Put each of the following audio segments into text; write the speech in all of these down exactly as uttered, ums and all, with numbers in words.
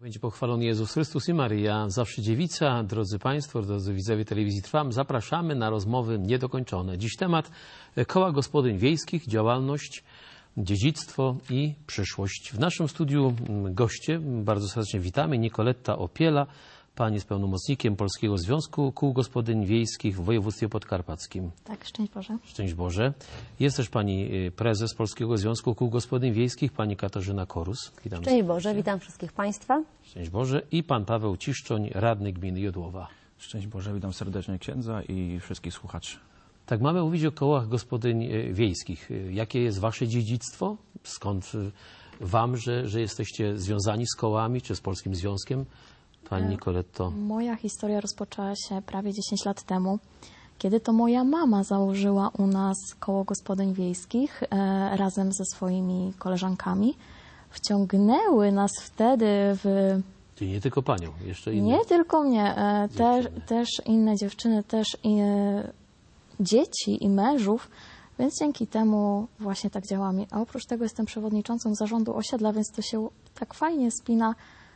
Będzie pochwalony Jezus Chrystus i Maryja, zawsze dziewica. Drodzy Państwo, drodzy widzowie telewizji Trwam, zapraszamy na rozmowy niedokończone. Dziś temat Koła Gospodyń Wiejskich, działalność, dziedzictwo i przyszłość. W naszym studiu goście, bardzo serdecznie witamy, Nikoletta Opiela. Pani jest pełnomocnikiem Polskiego Związku Kół Gospodyń Wiejskich w województwie podkarpackim. Tak, szczęść Boże. Szczęść Boże. Jest też Pani prezes Polskiego Związku Kół Gospodyń Wiejskich, Pani Katarzyna Korus. Witam Szczęść Boże, witam wszystkich Państwa. Szczęść Boże. I Pan Paweł Ciszczoń, radny gminy Jodłowa. Szczęść Boże, witam serdecznie księdza i wszystkich słuchaczy. Tak, mamy mówić o kołach gospodyń wiejskich. Jakie jest Wasze dziedzictwo? Skąd Wam, że, że jesteście związani z kołami czy z Polskim Związkiem? Pani Nikoletto. Moja historia rozpoczęła się prawie dziesięć lat temu, kiedy to moja mama założyła u nas koło gospodyń wiejskich e, razem ze swoimi koleżankami. Wciągnęły nas wtedy w... Czyli nie tylko Panią, jeszcze inne. Nie tylko mnie, e, też, też inne dziewczyny, też i, e, dzieci i mężów, więc dzięki temu właśnie tak działamy. A oprócz tego jestem przewodniczącą zarządu osiedla, więc to się tak fajnie spina,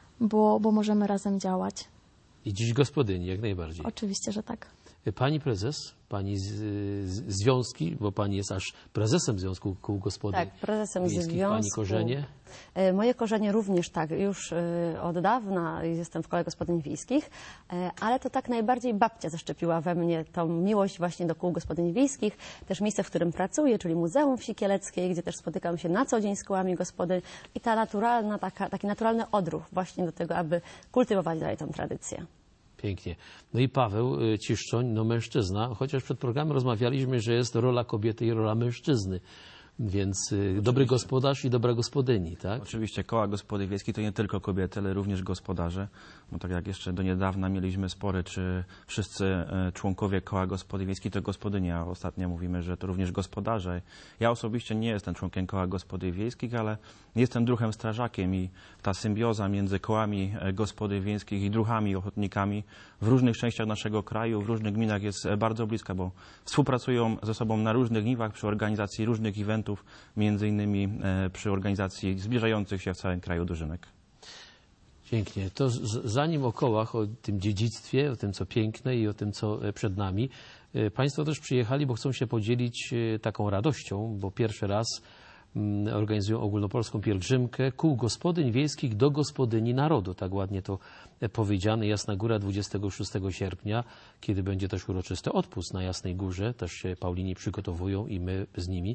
Bo, bo możemy razem działać. I dziś gospodyni, jak najbardziej. Oczywiście, że tak. Pani prezes, Pani z, z, związki, bo Pani jest aż prezesem Związku Kół Gospodyń Tak, prezesem Wiejskich. związku. Pani korzenie? Moje korzenie również tak, już od dawna jestem w Kole Gospodyń Wiejskich, ale to tak najbardziej babcia zaszczepiła we mnie tą miłość właśnie do Kół Gospodyń Wiejskich. Też miejsce, w którym pracuję, czyli Muzeum Wsi Kieleckiej, gdzie też spotykam się na co dzień z kołami gospodyń i ta naturalna, taka, taki naturalny odruch właśnie do tego, aby kultywować dalej tę tradycję. Pięknie. No i Paweł Ciszczoń, no mężczyzna, chociaż przed programem rozmawialiśmy, że jest rola kobiety i rola mężczyzny. Więc Oczywiście. dobry gospodarz i dobra gospodyni, tak? Oczywiście koła gospodyń wiejskich to nie tylko kobiety, ale również gospodarze. Bo tak jak jeszcze do niedawna mieliśmy spory, czy wszyscy członkowie koła gospodyń wiejskich to gospodynie, a ostatnio mówimy, że to również gospodarze. Ja osobiście nie jestem członkiem koła gospodyń wiejskich, ale jestem druhem strażakiem i ta symbioza między kołami gospodyń wiejskich i druhami ochotnikami w różnych częściach naszego kraju, w różnych gminach jest bardzo bliska, bo współpracują ze sobą na różnych niwach przy organizacji różnych eventów, między innymi przy organizacji zbliżających się w całym kraju dożynek. Pięknie. To z, zanim o kołach, o tym dziedzictwie, o tym co piękne i o tym co przed nami, Państwo też przyjechali, bo chcą się podzielić taką radością, bo pierwszy raz organizują ogólnopolską pielgrzymkę Kół Gospodyń Wiejskich do Gospodyni Narodu. Tak ładnie to powiedziane. Jasna Góra dwudziestego szóstego sierpnia, kiedy będzie też uroczysty odpust na Jasnej Górze. Też się Paulini przygotowują i my z nimi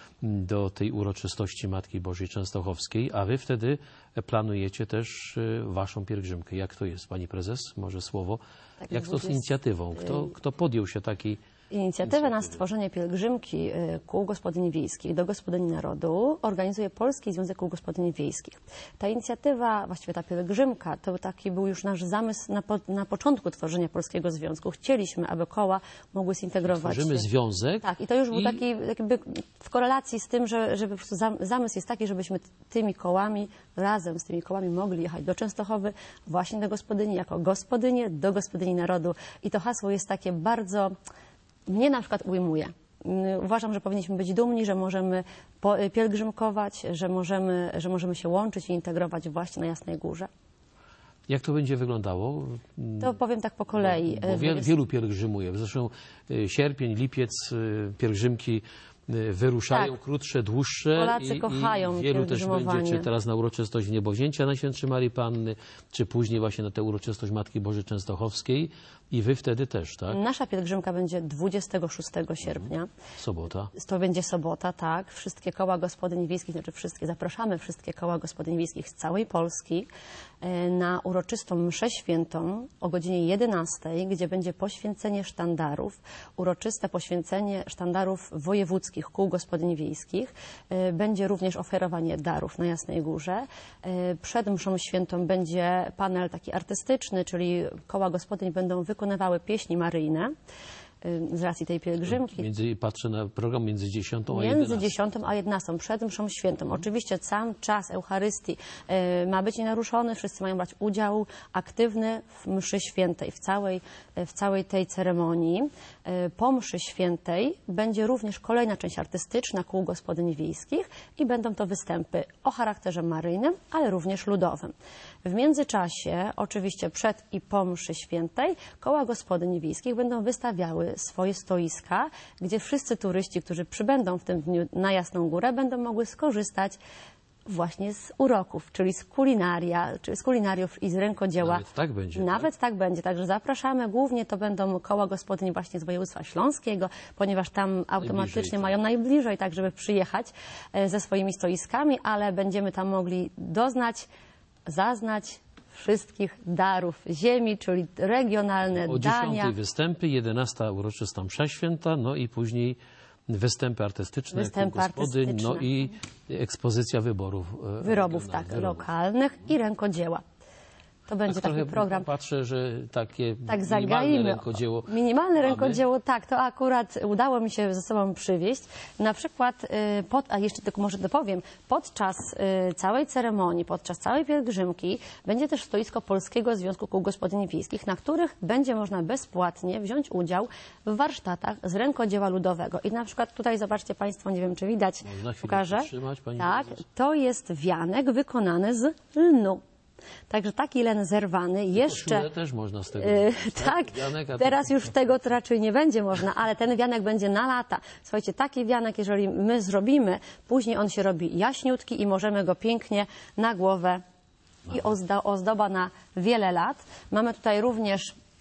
do tej uroczystości Matki Bożej Częstochowskiej, a wy wtedy planujecie też waszą pielgrzymkę. Jak to jest, pani prezes? Może słowo. Tak, Jak to z inicjatywą? Kto, kto podjął się takiej Inicjatywę na stworzenie pielgrzymki Kół Gospodyń Wiejskich do Gospodyni Narodu organizuje Polski Związek Kół Gospodyń Wiejskich. Ta inicjatywa, właściwie ta pielgrzymka, to taki był już nasz zamysł na, po, na początku tworzenia Polskiego Związku. Chcieliśmy, aby koła mogły zintegrować. Tworzymy związek. Tak, i to już był i... taki jakby w korelacji z tym, że, że po prostu zamysł jest taki, żebyśmy tymi kołami, razem z tymi kołami mogli jechać do Częstochowy, właśnie do gospodyni, jako gospodynie do Gospodyni Narodu. I to hasło jest takie bardzo... Mnie na przykład ujmuje. Uważam, że powinniśmy być dumni, że możemy pielgrzymkować, że możemy, że możemy się łączyć i integrować właśnie na Jasnej Górze. Jak to będzie wyglądało? To powiem tak po kolei. Bo, bo wielu, wielu pielgrzymuje. Zresztą sierpień, lipiec, pielgrzymki wyruszają, tak. Krótsze, dłuższe. Polacy i, kochają i wielu też będzie, czy teraz na uroczystość Niebozięcia Najświętszej Marii Panny, czy później właśnie na tę uroczystość Matki Bożej Częstochowskiej. I wy wtedy też, tak? Nasza pielgrzymka będzie dwudziestego szóstego sierpnia. Sobota. To będzie sobota, tak. Wszystkie koła gospodyń wiejskich, znaczy wszystkie, zapraszamy wszystkie koła gospodyń wiejskich z całej Polski na uroczystą mszę świętą o godzinie jedenastej, gdzie będzie poświęcenie sztandarów, uroczyste poświęcenie sztandarów wojewódzkich kół gospodyń wiejskich. Będzie również oferowanie darów na Jasnej Górze. Przed mszą świętą będzie panel taki artystyczny, czyli koła gospodyń będą wykonywały pieśni maryjne. z racji tej pielgrzymki. Między, patrzę na program między dziesiątą a Między jedenastą. dziesiątą a jedenastą, przed mszą świętą. Oczywiście sam czas Eucharystii e, ma być nienaruszony, wszyscy mają brać udział aktywny w mszy świętej, w całej, w całej tej ceremonii. E, po mszy świętej będzie również kolejna część artystyczna kół gospodyń wiejskich i będą to występy o charakterze maryjnym, ale również ludowym. W międzyczasie, oczywiście przed i po mszy świętej, koła gospodyń wiejskich będą wystawiały swoje stoiska, gdzie wszyscy turyści, którzy przybędą w tym dniu na Jasną Górę, będą mogły skorzystać właśnie z uroków, czyli z kulinaria, czyli z kulinariów i z rękodzieła. Nawet tak będzie. Nawet tak będzie, także zapraszamy. Głównie to będą koła gospodyń właśnie z województwa śląskiego, ponieważ tam automatycznie Najbliżej, mają najbliżej, tak żeby przyjechać e, ze swoimi stoiskami, ale będziemy tam mogli doznać, zaznać wszystkich darów ziemi, czyli regionalne O dania. dziesiątej występy, jedenasta uroczysta msza święta, no i później występy artystyczne, Występy kół gospodyń, no artystyczne. i ekspozycja wyborów. e, Wyrobów, tak, regionalnych, wyrobów. lokalnych i rękodzieła. To będzie Tak taki trochę program. Patrzę, że takie Tak, minimalne zagaimy. rękodzieło Minimalne mamy. rękodzieło, tak, to akurat udało mi się ze sobą przywieźć. Na przykład, y, pod, a jeszcze tylko może dopowiem, podczas y, całej ceremonii, podczas całej pielgrzymki będzie też stoisko Polskiego Związku Kół Gospodyń Wiejskich, na których będzie można bezpłatnie wziąć udział w warsztatach z rękodzieła ludowego. I na przykład tutaj zobaczcie Państwo, nie wiem czy widać, Można chwilę pokażę. przytrzymać, pani Tak, prezes? to jest wianek wykonany z lnu. Także taki len zerwany jeszcze... Koszulę też można z tego Yy, zrobić, tak, Wianek, a teraz to- już tego to raczej nie będzie można, ale ten wianek będzie na lata. Słuchajcie, taki wianek, jeżeli my zrobimy, później on się robi jaśniutki i możemy go pięknie na głowę i ozda, ozdoba na wiele lat. Mamy tutaj również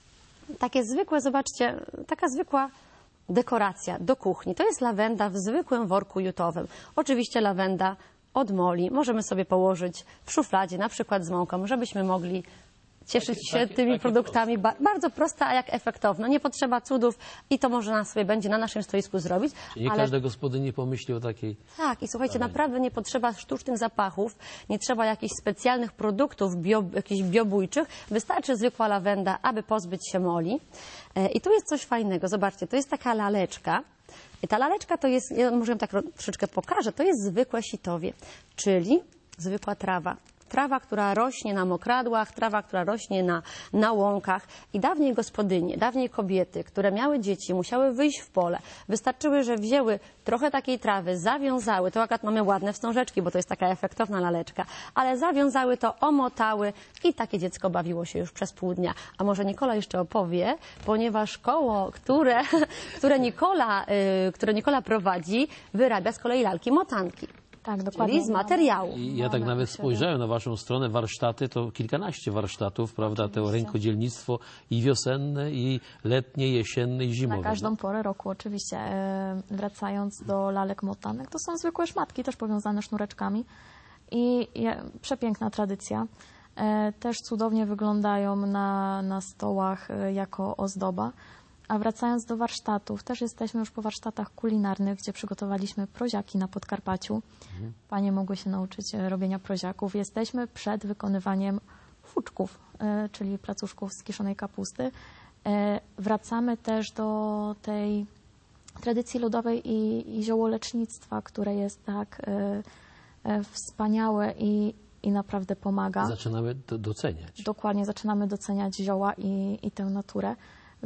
takie zwykłe, zobaczcie, taka zwykła dekoracja do kuchni. To jest lawenda w zwykłym worku jutowym. Oczywiście lawenda od moli. Możemy sobie położyć w szufladzie, na przykład z mąką, żebyśmy mogli cieszyć Takie- się takie- tymi takie produktami. Ba bardzo prosta, a jak efektowna. Nie potrzeba cudów i to można sobie będzie na naszym stoisku zrobić. Nie ale każda gospodyni pomyśli o takiej... tak, i słuchajcie, naprawdę nie potrzeba sztucznych zapachów, nie trzeba jakichś specjalnych produktów, bio, jakichś biobójczych. Wystarczy zwykła lawenda, aby pozbyć się moli. E, I tu jest coś fajnego. Zobaczcie, to jest taka laleczka. I ta laleczka to jest, ja może ją tak ro- troszeczkę pokażę, to jest zwykłe sitowie, czyli zwykła trawa. Trawa, która rośnie na mokradłach, trawa, która rośnie na, na łąkach. I dawniej gospodynie, dawniej kobiety, które miały dzieci, musiały wyjść w pole. Wystarczyły, że wzięły trochę takiej trawy, zawiązały, to akurat mamy ładne wstążeczki, bo to jest taka efektowna laleczka, ale zawiązały to, omotały i takie dziecko bawiło się już przez pół dnia. A może Nikola jeszcze opowie, ponieważ koło, które, które, Nikola, y, które Nikola prowadzi, wyrabia z kolei lalki motanki. Tak, dokładnie. Czyli z materiału. I ja tak Mamy nawet u siebie. spojrzałem na waszą stronę, warsztaty, to kilkanaście warsztatów, prawda, to rękodzielnictwo i wiosenne, i letnie, jesienne, i zimowe. Na każdą porę roku oczywiście. E, Wracając do lalek motanek, to są zwykłe szmatki, też powiązane sznureczkami i je, przepiękna tradycja. E, Też cudownie wyglądają na, na stołach e, jako ozdoba. A wracając do warsztatów, też jesteśmy już po warsztatach kulinarnych, gdzie przygotowaliśmy proziaki na Podkarpaciu. Panie mogły się nauczyć e, robienia proziaków. Jesteśmy przed wykonywaniem fuczków, e, czyli placuszków z kiszonej kapusty. E, Wracamy też do tej tradycji ludowej i, i ziołolecznictwa, które jest tak e, e, wspaniałe i, i naprawdę pomaga. Zaczynamy to doceniać. Dokładnie zaczynamy doceniać zioła i, i tę naturę,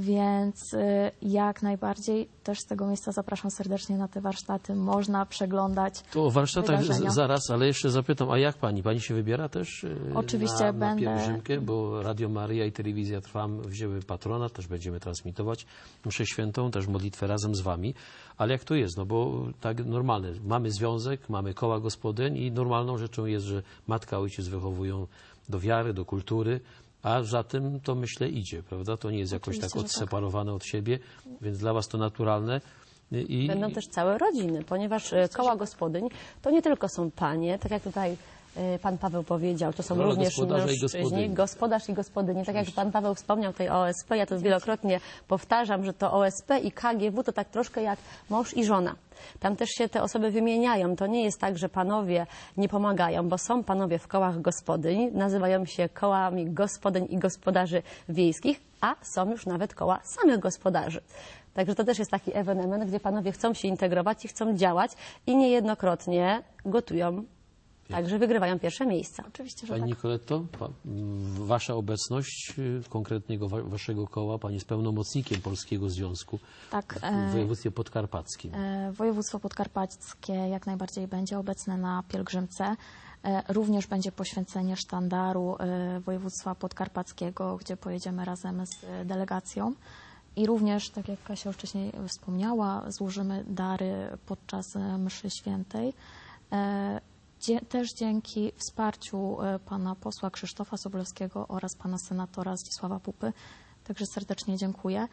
więc y, jak najbardziej też z tego miejsca zapraszam serdecznie na te warsztaty. Można przeglądać. To o warsztatach wydarzenia. z- zaraz, ale jeszcze zapytam, a jak pani? Pani się wybiera też y, Oczywiście na, na będę- pielgrzymkę, bo Radio Maryja i Telewizja Trwam wzięły patrona, też będziemy transmitować mszę świętą, też modlitwę razem z wami. Ale jak to jest? No bo tak normalne. Mamy związek, mamy koła gospodyń i normalną rzeczą jest, że matka, ojciec wychowują do wiary, do kultury, a za tym to myślę idzie, prawda? To nie jest jakoś Oczywiście, tak że tak. odseparowane od siebie, więc dla was to naturalne. I, Będą też całe rodziny, ponieważ e, koła gospodyń to nie tylko są panie, tak jak tutaj e, pan Paweł powiedział, to są Rola również gospodarza i mężczyźni, gospodyni. gospodarz i gospodyni. Tak jak pan Paweł wspomniał tutaj o O S P, ja to wielokrotnie powtarzam, że to O S P i K G W to tak troszkę jak mąż i żona. Tam też się te osoby wymieniają. To nie jest tak, że panowie nie pomagają, bo są panowie w kołach gospodyń, nazywają się kołami gospodyń i gospodarzy wiejskich, a są już nawet koła samych gospodarzy. Także to też jest taki ewenement, gdzie panowie chcą się integrować i chcą działać i niejednokrotnie gotują, także wygrywają pierwsze miejsca. Oczywiście, że Pani tak. Nicoletto, pa, wasza obecność y, konkretnego wa, waszego koła, pani jest pełnomocnikiem Polskiego Związku Tak, w e, województwie podkarpackim. e, województwo podkarpackie jak najbardziej będzie obecne na pielgrzymce. E, również będzie poświęcenie sztandaru e, województwa podkarpackiego, gdzie pojedziemy razem z e, delegacją. I również, tak jak Kasia już wcześniej wspomniała, złożymy dary podczas e, mszy świętej. E, dzie, też dzięki wsparciu e, pana posła Krzysztofa Sobolewskiego oraz pana senatora Zdzisława Pupy. Także serdecznie dziękuję.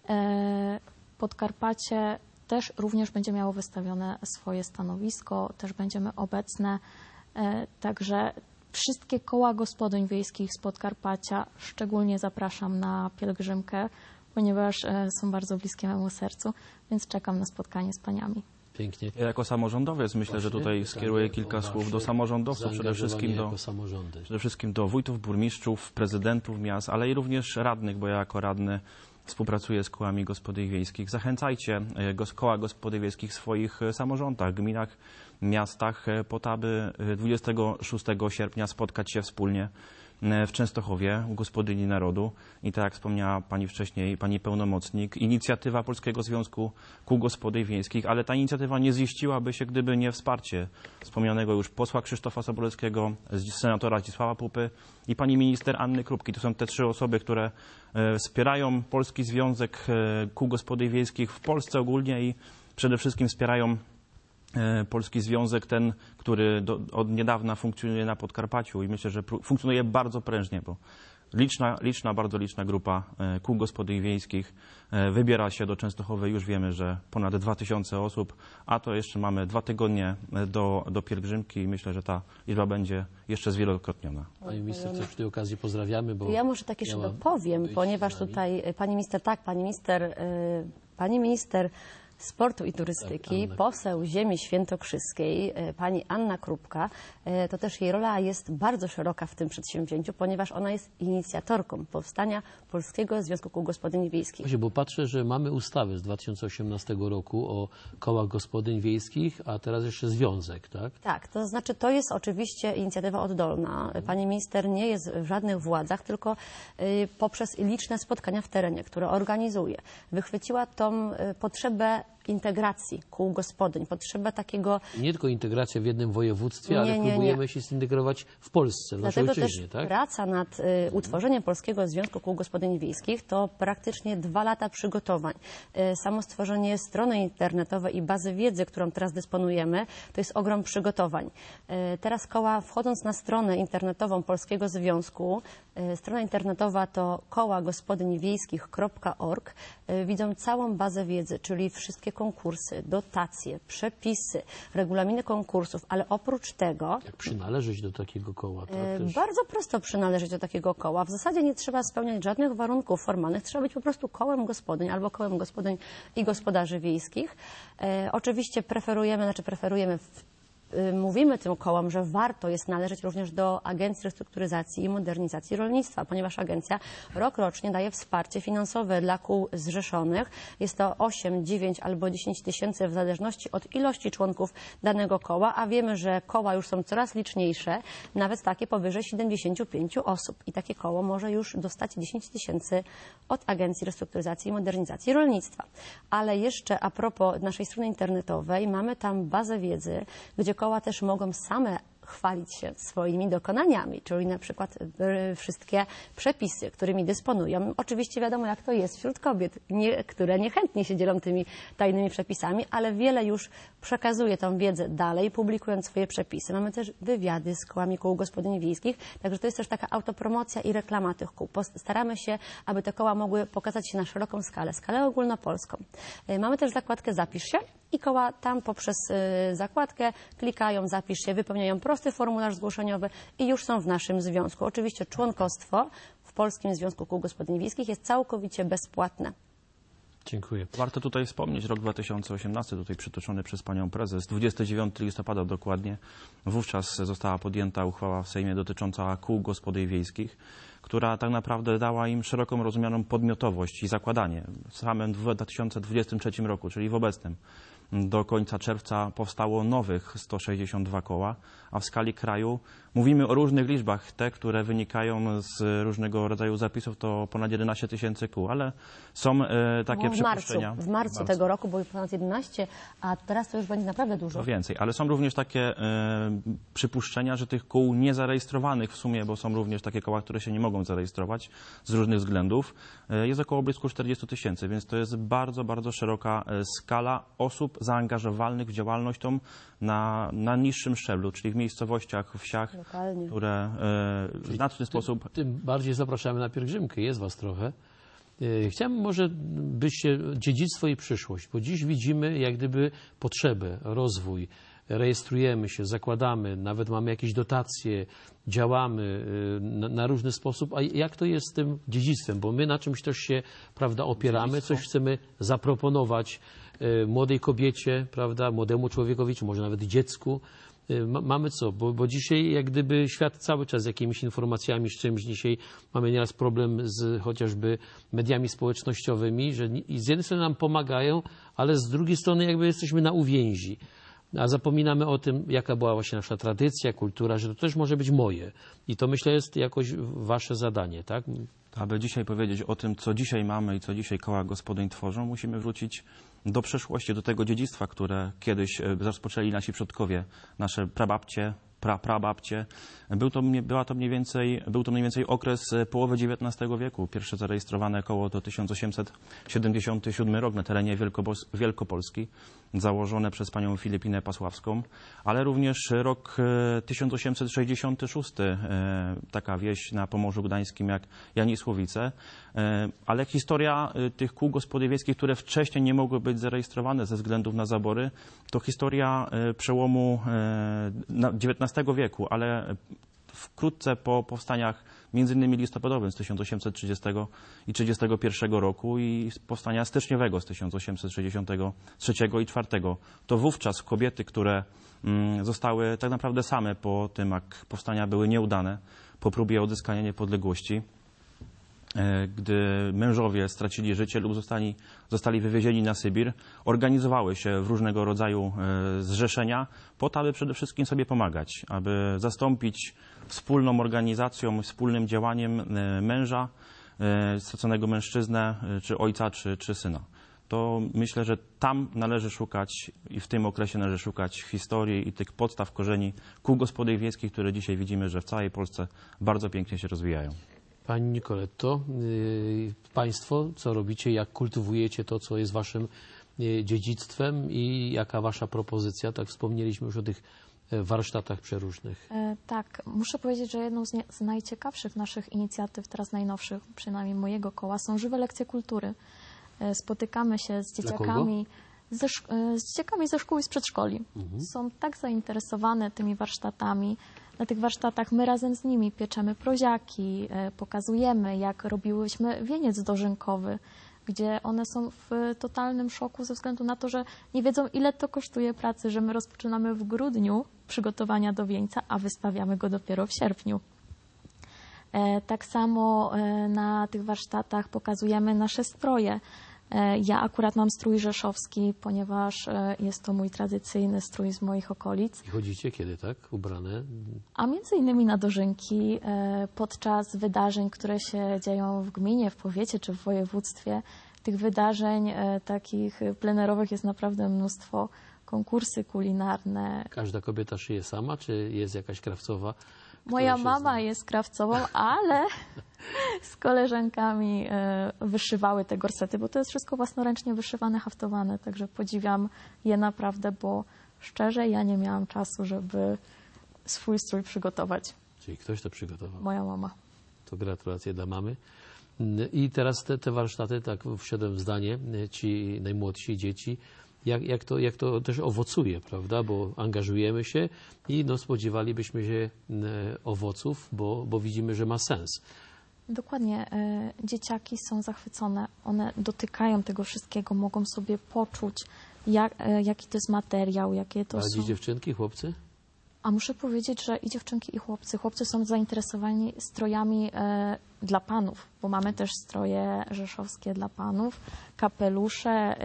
E, Podkarpacie też również będzie miało wystawione swoje stanowisko, też będziemy obecne. E, Także wszystkie koła gospodyń wiejskich z Podkarpacia szczególnie zapraszam na pielgrzymkę, ponieważ e, są bardzo bliskie memu sercu, więc czekam na spotkanie z paniami. Pięknie. Ja jako samorządowiec myślę, że tutaj Właśnie, skieruję pytanie kilka o słów wasze do samorządowców, przede wszystkim do, jako samorządy. przede wszystkim do wójtów, burmistrzów, prezydentów miast, ale i również radnych, bo ja jako radny współpracuję z kołami gospodyń wiejskich. Zachęcajcie e, gos- koła gospodyń wiejskich w swoich e, samorządach, gminach, miastach e, po to, aby e, dwudziestego szóstego sierpnia spotkać się wspólnie e, w Częstochowie u Gospodyni Narodu. I tak jak wspomniała pani wcześniej, pani pełnomocnik, inicjatywa Polskiego Związku Kół Gospodyń Wiejskich, ale ta inicjatywa nie ziściłaby się, gdyby nie wsparcie wspomnianego już posła Krzysztofa Sobolewskiego, z- senatora Zdzisława Pupy i pani minister Anny Krupki. To są te trzy osoby, które e, wspierają Polski Związek e, Kół Gospodyń Wiejskich w Polsce ogólnie i przede wszystkim wspierają e, Polski Związek, ten, który do, od niedawna funkcjonuje na Podkarpaciu i myślę, że pró- funkcjonuje bardzo prężnie, bo liczna, liczna, bardzo liczna grupa e, kół gospodyń wiejskich e, wybiera się do Częstochowy. Już wiemy, że ponad dwa tysiące osób, a to jeszcze mamy dwa tygodnie e, do, do pielgrzymki i myślę, że ta liczba będzie jeszcze zwielokrotniona. Pani minister, też przy tej okazji pozdrawiamy, bo Ja może tak jeszcze miała dopowiem, wyjść ponieważ z nami. tutaj y, pani minister, tak, pani minister, y, pani minister sportu i turystyki, Tak, Anna. poseł ziemi świętokrzyskiej, y, pani Anna Krupka, y, to też jej rola jest bardzo szeroka w tym przedsięwzięciu, ponieważ ona jest inicjatorką powstania Polskiego Związku Kół Gospodyń Wiejskich. Właśnie, bo patrzę, że mamy ustawy z dwa tysiące osiemnastego roku o kołach gospodyń wiejskich, a teraz jeszcze związek, tak? Tak, to znaczy to jest oczywiście inicjatywa oddolna. Pani minister nie jest w żadnych władzach, tylko y, poprzez liczne spotkania w terenie, które organizuje, wychwyciła tą y, potrzebę integracji kół gospodyń, potrzebę takiego. Nie tylko integracja w jednym województwie, ale Nie, nie, nie. próbujemy się zintegrować w Polsce, w naszej Dlatego ojczyźnie, też tak? praca nad y, utworzeniem Polskiego Związku Kół Gospodyń Wiejskich to praktycznie dwa lata przygotowań. Y, samo stworzenie strony internetowej i bazy wiedzy, którą teraz dysponujemy, to jest ogrom przygotowań. Y, teraz koła, wchodząc na stronę internetową Polskiego Związku, y, strona internetowa to koła gospodyń wiejskich kropka org, y, widzą całą bazę wiedzy, czyli wszystkie konkursy, dotacje, przepisy, regulaminy konkursów, ale oprócz tego Jak przynależeć do takiego koła, tak? E, Też. Bardzo prosto przynależeć do takiego koła. W zasadzie nie trzeba spełniać żadnych warunków formalnych. Trzeba być po prostu kołem gospodyń albo kołem gospodyń i gospodarzy wiejskich. E, oczywiście preferujemy, znaczy preferujemy w y, mówimy tym kołom, że warto jest należeć również do Agencji Restrukturyzacji i Modernizacji Rolnictwa, ponieważ agencja rokrocznie daje wsparcie finansowe dla kół zrzeszonych. Jest to osiem, dziewięć albo dziesięć tysięcy w zależności od ilości członków danego koła, a wiemy, że koła już są coraz liczniejsze, nawet takie powyżej siedemdziesięciu pięciu osób. I takie koło może już dostać dziesięć tysięcy od Agencji Restrukturyzacji i Modernizacji Rolnictwa. Ale jeszcze a propos naszej strony internetowej, mamy tam bazę wiedzy, gdzie koła też mogą same chwalić się swoimi dokonaniami, czyli na przykład y, wszystkie przepisy, którymi dysponują. Oczywiście wiadomo, jak to jest wśród kobiet, nie, które niechętnie się dzielą tymi tajnymi przepisami, ale wiele już przekazuje tą wiedzę dalej, publikując swoje przepisy. Mamy też wywiady z kołami kół gospodyń wiejskich, także to jest też taka autopromocja i reklama tych kół. Staramy się, aby te koła mogły pokazać się na szeroką skalę, skalę ogólnopolską. Y, mamy też zakładkę Zapisz się i koła tam poprzez y, zakładkę klikają, zapisz się, wypełniają prosty formularz zgłoszeniowy i już są w naszym związku. Oczywiście członkostwo w Polskim Związku Kół Gospodyń Wiejskich jest całkowicie bezpłatne. Dziękuję. Warto tutaj wspomnieć rok dwa tysiące osiemnasty, tutaj przytoczony przez panią prezes, dwudziestego dziewiątego listopada dokładnie. Wówczas została podjęta uchwała w Sejmie dotycząca kół gospodyń wiejskich, która tak naprawdę dała im szeroką rozumianą podmiotowość i zakładanie. W samym dwa tysiące dwudziestym trzecim roku, czyli w obecnym, do końca czerwca powstało nowych sto sześćdziesiąt dwa koła, a w skali kraju mówimy o różnych liczbach. Te, które wynikają z różnego rodzaju zapisów, to ponad jedenaście tysięcy kół, ale są e, takie w marcu, przypuszczenia. w marcu tego roku było ponad jedenaście, a teraz to już będzie naprawdę dużo. No więcej, ale są również takie e, przypuszczenia, że tych kół niezarejestrowanych w sumie, bo są również takie koła, które się nie mogą zarejestrować z różnych względów, e, jest około blisko czterdzieści tysięcy, więc to jest bardzo, bardzo szeroka e, skala osób zaangażowanych w działalność tą na, na niższym szczeblu, czyli w miejscowościach, wsiach, Lokalnie. które e, w znaczny sposób... Tym bardziej zapraszamy na pielgrzymkę, jest was trochę. E, Chciałem może, byście dziedzictwo i przyszłość, bo dziś widzimy jak gdyby potrzebę, rozwój, rejestrujemy się, zakładamy, nawet mamy jakieś dotacje, działamy e, na, na różny sposób. A jak to jest z tym dziedzictwem? Bo my na czymś też się, prawda, opieramy, coś chcemy zaproponować e, młodej kobiecie, prawda, młodemu człowiekowi, czy może nawet dziecku. Ma, mamy co? Bo, bo dzisiaj jak gdyby świat cały czas z jakimiś informacjami, z czymś dzisiaj mamy nieraz problem z chociażby mediami społecznościowymi, że i z jednej strony nam pomagają, ale z drugiej strony jakby jesteśmy na uwięzi. A zapominamy o tym, jaka była właśnie nasza tradycja, kultura, że to też może być moje. I to myślę jest jakoś wasze zadanie, tak? Aby dzisiaj powiedzieć o tym, co dzisiaj mamy i co dzisiaj koła gospodyń tworzą, musimy wrócić do przeszłości, do tego dziedzictwa, które kiedyś rozpoczęli nasi przodkowie, nasze prababcie, pra, prababcie. Był to, była to mniej więcej, był to mniej więcej okres połowy dziewiętnastego wieku. Pierwsze zarejestrowane koło to tysiąc osiemset siedemdziesiąty siódmy rok na terenie Wielkopol- Wielkopolski, założone przez panią Filipinę Pasławską, ale również rok tysiąc osiemset sześćdziesiąty szósty, taka wieś na Pomorzu Gdańskim jak Janisłowice. Ale historia tych kół gospodyń wiejskich, które wcześniej nie mogły być zarejestrowane ze względów na zabory, to historia przełomu dziewiętnastego wieku, ale wkrótce po powstaniach między innymi listopadowym z tysiąc osiemset trzydziestego i trzydziestego pierwszego roku i powstania styczniowego z tysiąc osiemset sześćdziesiątego trzeciego i czwartego. To wówczas kobiety, które mm, zostały tak naprawdę same po tym, jak powstania były nieudane, po próbie odzyskania niepodległości, gdy mężowie stracili życie lub zostali, zostali wywiezieni na Sybir, organizowały się w różnego rodzaju zrzeszenia po to, aby przede wszystkim sobie pomagać, aby zastąpić wspólną organizacją, wspólnym działaniem męża, straconego mężczyznę, czy ojca, czy, czy syna. To myślę, że tam należy szukać i w tym okresie należy szukać historii i tych podstaw, korzeni kół gospodyń wiejskich, które dzisiaj widzimy, że w całej Polsce bardzo pięknie się rozwijają. Pani Nicoletto, yy, Państwo co robicie, jak kultywujecie to, co jest waszym yy, dziedzictwem i jaka wasza propozycja? Tak wspomnieliśmy już o tych yy, warsztatach przeróżnych. E, tak, muszę powiedzieć, że jedną z, nie, z najciekawszych naszych inicjatyw, teraz najnowszych, przynajmniej mojego koła, są żywe lekcje kultury. E, spotykamy się z dzieciakami, ze, e, z dzieciakami ze szkół i z przedszkoli. Mhm. Są tak zainteresowane tymi warsztatami. Na tych warsztatach my razem z nimi pieczemy proziaki, e, pokazujemy, jak robiłyśmy wieniec dożynkowy, gdzie one są w totalnym szoku ze względu na to, że nie wiedzą, ile to kosztuje pracy, że my rozpoczynamy w grudniu przygotowania do wieńca, a wystawiamy go dopiero w sierpniu. E, tak samo e, na tych warsztatach pokazujemy nasze stroje. E, ja akurat mam strój rzeszowski, ponieważ e, jest to mój tradycyjny strój z moich okolic. I chodzicie kiedy, tak? Ubrane? A między innymi na dożynki e, podczas wydarzeń, które się dzieją w gminie, w powiecie czy w województwie. Tych wydarzeń e, takich plenerowych jest naprawdę mnóstwo. Konkursy kulinarne. Każda kobieta szyje sama, czy jest jakaś krawcowa? Moja mama zna? jest krawcową, ale z koleżankami e, wyszywały te gorsety, bo to jest wszystko własnoręcznie wyszywane, haftowane, także podziwiam je naprawdę, bo szczerze ja nie miałam czasu, żeby swój strój przygotować. Czyli ktoś to przygotował. Moja mama. To gratulacje dla mamy. I teraz te, te warsztaty, tak wszedłem w zdanie, ci najmłodsi dzieci, jak, jak, to, jak to też owocuje, prawda, bo angażujemy się i no, spodziewalibyśmy się e, owoców, bo, bo widzimy, że ma sens. Dokładnie. e, Dzieciaki są zachwycone. One dotykają tego wszystkiego, mogą sobie poczuć, jak, e, jaki to jest materiał, jakie to Bardziej są... dziewczynki, chłopcy? A muszę powiedzieć, że i dziewczynki, i chłopcy. Chłopcy są zainteresowani strojami e, dla panów, bo mamy też stroje rzeszowskie dla panów, kapelusze, e,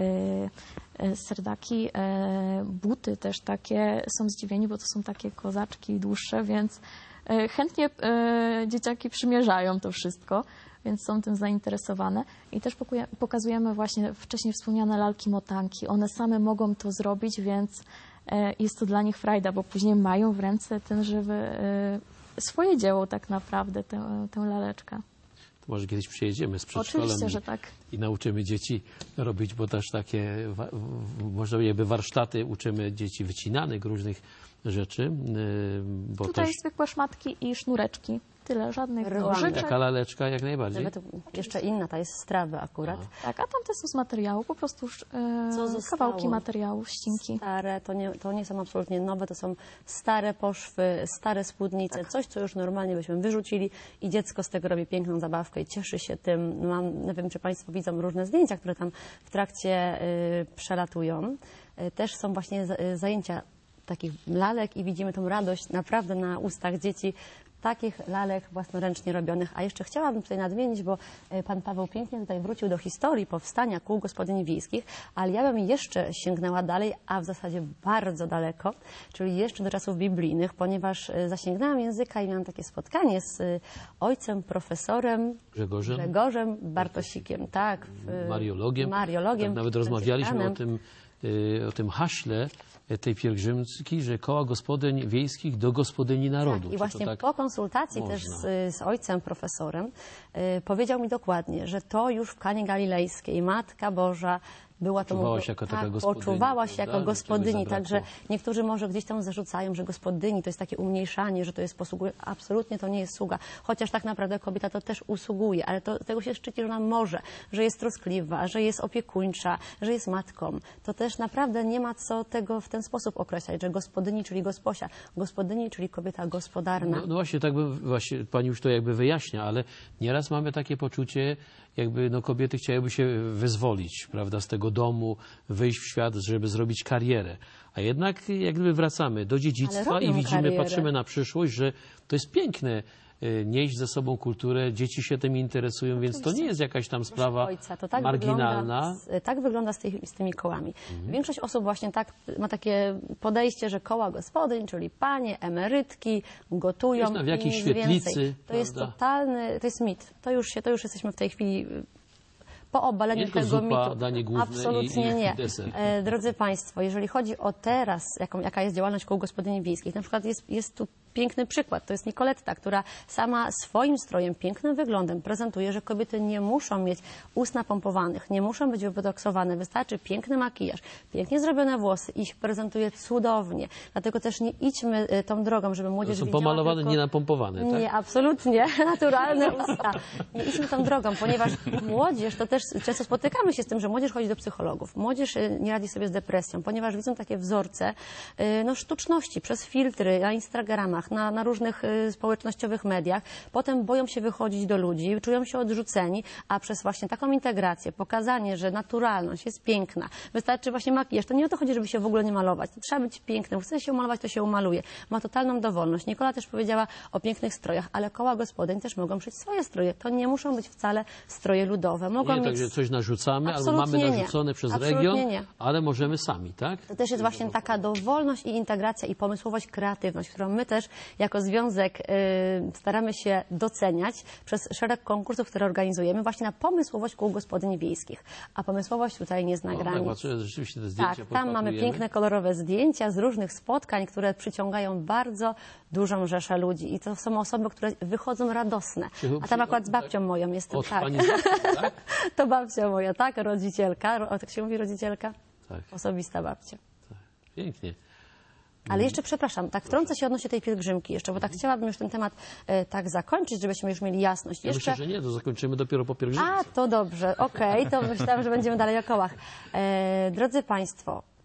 e, serdaki, e, buty też takie. Są zdziwieni, bo to są takie kozaczki dłuższe, więc e, chętnie e, dzieciaki przymierzają to wszystko, więc są tym zainteresowane. I też pokuje- pokazujemy właśnie wcześniej wspomniane lalki-motanki. One same mogą to zrobić, więc e, jest to dla nich frajda, bo później mają w ręce ten żywy, e, swoje dzieło tak naprawdę, tę, tę laleczkę. To może kiedyś przyjedziemy z przedszkolem Oczywiście, i, że tak. i nauczymy dzieci robić, bo też takie, wa- w- można jakby warsztaty, uczymy dzieci wycinanych różnych rzeczy, yy, bo Tutaj też zwykłe szmatki i sznureczki. Tyle, żadnych Rwamy. nożyczek. taka laleczka jak najbardziej. Nawet jeszcze inna, ta jest z trawy akurat. Tak, a tamte są z materiału, po prostu e, Co zostało? kawałki materiału, ścinki. Stare, to nie, to nie są absolutnie nowe, to są stare poszwy, stare spódnice, coś, co już normalnie byśmy wyrzucili i dziecko z tego robi piękną zabawkę i cieszy się tym. Mam, nie wiem, czy Państwo widzą różne zdjęcia, które tam w trakcie y, przelatują. Y, też są właśnie z, y, zajęcia takich lalek i widzimy tą radość naprawdę na ustach dzieci, takich lalek własnoręcznie robionych. A jeszcze chciałabym tutaj nadmienić, bo e, pan Paweł pięknie tutaj wrócił do historii powstania kół gospodyń wiejskich, ale ja bym jeszcze sięgnęła dalej, a w zasadzie bardzo daleko, czyli jeszcze do czasów biblijnych, ponieważ e, zasięgnęłam języka i miałam takie spotkanie z e, ojcem profesorem Grzegorzem, Grzegorzem Bartosikiem, tak, w, mariologiem. mariologiem. Tak, nawet rozmawialiśmy o Franciszkanem. tym, yy, o tym haśle tej pielgrzymki, że koła gospodyń wiejskich do gospodyni narodu. Tak, Czy i właśnie to tak po konsultacji można? też z, z ojcem profesorem y, powiedział mi dokładnie, że to już w Kanie Galilejskiej Matka Boża była to Poczuwała się jako tak, taka gospodyni, poczuwała się prawda? jako Że gospodyni, czegoś także zabrakło. niektórzy może gdzieś tam zarzucają, że gospodyni to jest takie umniejszanie, że to jest posługuje. Absolutnie to nie jest sługa, chociaż tak naprawdę kobieta to też usługuje, ale to tego się szczyci, że ona może, że jest troskliwa, że jest opiekuńcza, że jest matką. To też naprawdę nie ma co tego w ten sposób określać, że gospodyni, czyli gosposia, gospodyni, czyli kobieta gospodarna. No, no właśnie, tak by, właśnie pani już to jakby wyjaśnia, ale nieraz mamy takie poczucie, jakby no, kobiety chciałyby się wyzwolić, prawda, z tego domu, wyjść w świat, żeby zrobić karierę. A jednak jak gdyby wracamy do Ale dziedzictwa robią i widzimy, karierę. patrzymy na przyszłość, że to jest piękne y, nieść ze sobą kulturę, dzieci się tym interesują, więc to nie jest jakaś tam sprawa Ojca, to tak marginalna. Wygląda, z, tak wygląda z, tej, z tymi kołami. Większość osób właśnie tak ma takie podejście, że koła gospodyń, czyli panie, emerytki, gotują. Jest tam w i jakiejś nic świetlicy, więcej. To jest prawda? totalny, to jest mit. To już, się, to już jesteśmy w tej chwili po obaleniu Nie tylko tego zupa, mitu. danie główne Absolutnie i- i nie. deser. E, drodzy Państwo, jeżeli chodzi o teraz, jaką, jaka jest działalność kół gospodyń wiejskich, na przykład jest, jest tu piękny przykład. To jest Nicoletta, która sama swoim strojem, pięknym wyglądem prezentuje, że kobiety nie muszą mieć ust napompowanych, nie muszą być wybotoksowane. Wystarczy piękny makijaż, pięknie zrobione włosy i ich prezentuje cudownie. Dlatego też nie idźmy e, tą drogą, żeby To młodzież są widziała pomalowane, tylko... nie napompowane, tak? Nie, absolutnie. Naturalne usta. Nie idźmy tą drogą, ponieważ młodzież, to też często spotykamy się z tym, że młodzież chodzi do psychologów. Młodzież y, nie radzi sobie z depresją, ponieważ widzą takie wzorce y, no, sztuczności przez filtry na Instagramach, na, na różnych y, społecznościowych mediach. Potem boją się wychodzić do ludzi, czują się odrzuceni, a przez właśnie taką integrację, pokazanie, że naturalność jest piękna, wystarczy właśnie makijaż. To nie o to chodzi, żeby się w ogóle nie malować. To trzeba być pięknym. Chce się umalować, to się umaluje. Ma totalną dowolność. Nikola też powiedziała o pięknych strojach, ale koła gospodyń też mogą szyć swoje stroje. To nie muszą być wcale stroje ludowe. Mogą Nie mieć... tak, że coś narzucamy, albo Absolutnie mamy nie. narzucone przez Absolutnie region, nie. ale możemy sami, tak? To też jest właśnie taka dowolność i integracja i pomysłowość, kreatywność, którą my też jako związek y, staramy się doceniać przez szereg konkursów, które organizujemy właśnie na pomysłowość kół gospodyń wiejskich. A pomysłowość tutaj nie zna No, tak, granic. patrzę, że rzeczywiście te zdjęcia Tak, tam mamy podpatrujemy. piękne, kolorowe zdjęcia z różnych spotkań, które przyciągają bardzo dużą rzeszę ludzi. I to są osoby, które wychodzą radosne. Przycho- A tam akurat z tak? babcią moją jestem, Od tak. pani babci, tak? To babcia moja, tak, rodzicielka. Ro- tak się mówi rodzicielka? Tak, Osobista babcia. pięknie. Ale jeszcze, przepraszam, tak wtrącę się odnośnie tej pielgrzymki jeszcze, bo tak chciałabym już ten temat e, tak zakończyć, żebyśmy już mieli jasność. Ja Jeszcze... myślę, że nie, to zakończymy dopiero po pielgrzymce. A, to dobrze, okej, to myślałam, że będziemy dalej o kołach. E, drodzy Państwo,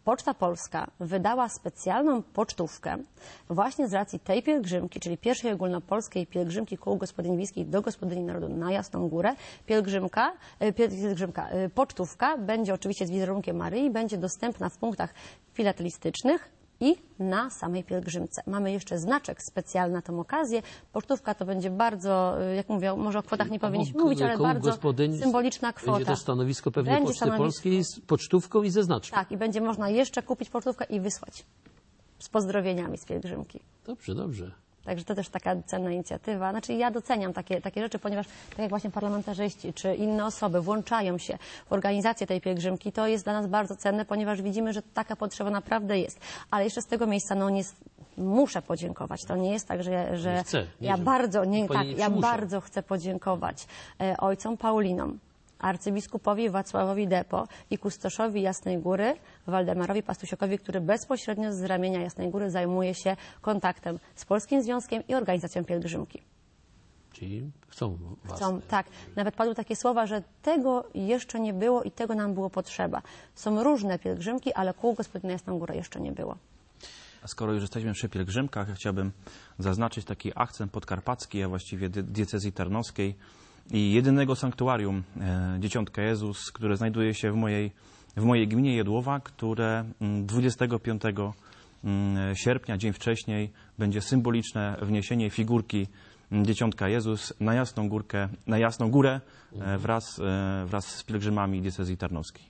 Poczta Polska wydała specjalną pocztówkę właśnie z racji tej pielgrzymki, czyli pierwszej ogólnopolskiej pielgrzymki kół gospodyń wiejskich do Gospodyni Narodu na Jasną Górę. Pielgrzymka, pielgrzymka, pocztówka będzie oczywiście z wizerunkiem Maryi, będzie dostępna w punktach filatelistycznych i na samej pielgrzymce. Mamy jeszcze znaczek specjalny na tę okazję. Pocztówka to będzie bardzo, jak mówię, może o kwotach nie powinniśmy mówić, ale bardzo symboliczna kwota. Będzie to stanowisko pewnie Będzie Poczty stanowisko. Polskiej z pocztówką i ze znaczkiem. Tak, i będzie można jeszcze kupić pocztówkę i wysłać z pozdrowieniami z pielgrzymki. Dobrze, dobrze. Także to też taka cenna inicjatywa. Znaczy ja doceniam takie, takie rzeczy, ponieważ tak jak właśnie parlamentarzyści czy inne osoby włączają się w organizację tej pielgrzymki, to jest dla nas bardzo cenne, ponieważ widzimy, że taka potrzeba naprawdę jest. Ale jeszcze z tego miejsca, no nie muszę podziękować. To nie jest tak, że, że Nie chcę, nie, ja że bardzo, nie, pani tak, nie ja przymusza. bardzo chcę podziękować e, ojcom Paulinom, arcybiskupowi Wacławowi Depo i kustoszowi Jasnej Góry, Waldemarowi Pastusiokowi, który bezpośrednio z ramienia Jasnej Góry zajmuje się kontaktem z Polskim Związkiem i organizacją pielgrzymki. Czyli chcą was. Chcą, tak. Nawet padły takie słowa, że tego jeszcze nie było i tego nam było potrzeba. Są różne pielgrzymki, ale kół gospodyń na Jasną Górę jeszcze nie było. A skoro już jesteśmy przy pielgrzymkach, chciałbym zaznaczyć taki akcent podkarpacki, a właściwie dy- diecezji tarnowskiej i jedynego sanktuarium e, Dzieciątka Jezus, które znajduje się w mojej, w mojej gminie Jedłowa, które mm, dwudziestego piątego mm, sierpnia, dzień wcześniej, będzie symboliczne wniesienie figurki mm, Dzieciątka Jezus na Jasną Górkę, na Jasną Górę e, wraz, e, wraz z pielgrzymami diecezji tarnowskiej.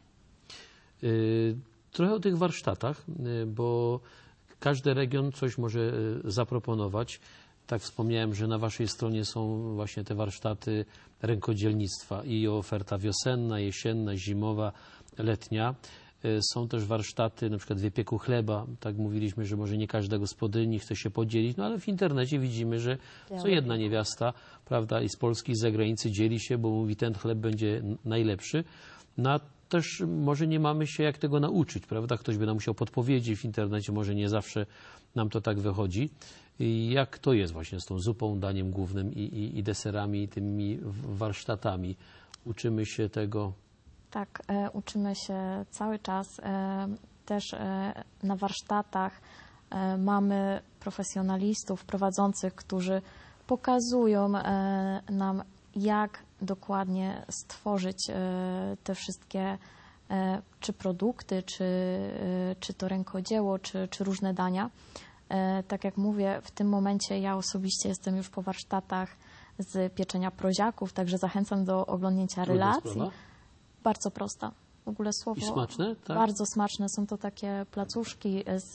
Y, Trochę o tych warsztatach, y, bo każdy region coś może y, zaproponować. Tak wspomniałem, że na waszej stronie są właśnie te warsztaty rękodzielnictwa i oferta wiosenna, jesienna, zimowa, letnia. Y, Są też warsztaty na przykład wypieku chleba. Tak mówiliśmy, że może nie każda gospodyni chce się podzielić, no ale w internecie widzimy, że co jedna niewiasta, prawda, i z Polski, i z zagranicy dzieli się, bo mówi, ten chleb będzie n- najlepszy. No a też może nie mamy się jak tego nauczyć, prawda? Ktoś by nam musiał podpowiedzieć w internecie, może nie zawsze nam to tak wychodzi. I jak to jest właśnie z tą zupą, daniem głównym i, i, i deserami, i tymi w- warsztatami? Uczymy się tego. Tak, e, uczymy się cały czas. E, też e, na warsztatach e, mamy profesjonalistów prowadzących, którzy pokazują e, nam, jak dokładnie stworzyć e, te wszystkie e, czy produkty, czy, e, czy to rękodzieło, czy, czy różne dania. E, tak jak mówię, w tym momencie ja osobiście jestem już po warsztatach z pieczenia proziaków, także zachęcam do oglądnięcia Trudna relacji. sprawa. Bardzo prosta. W ogóle słowo. I smaczne, tak? Bardzo smaczne. Są to takie placuszki z,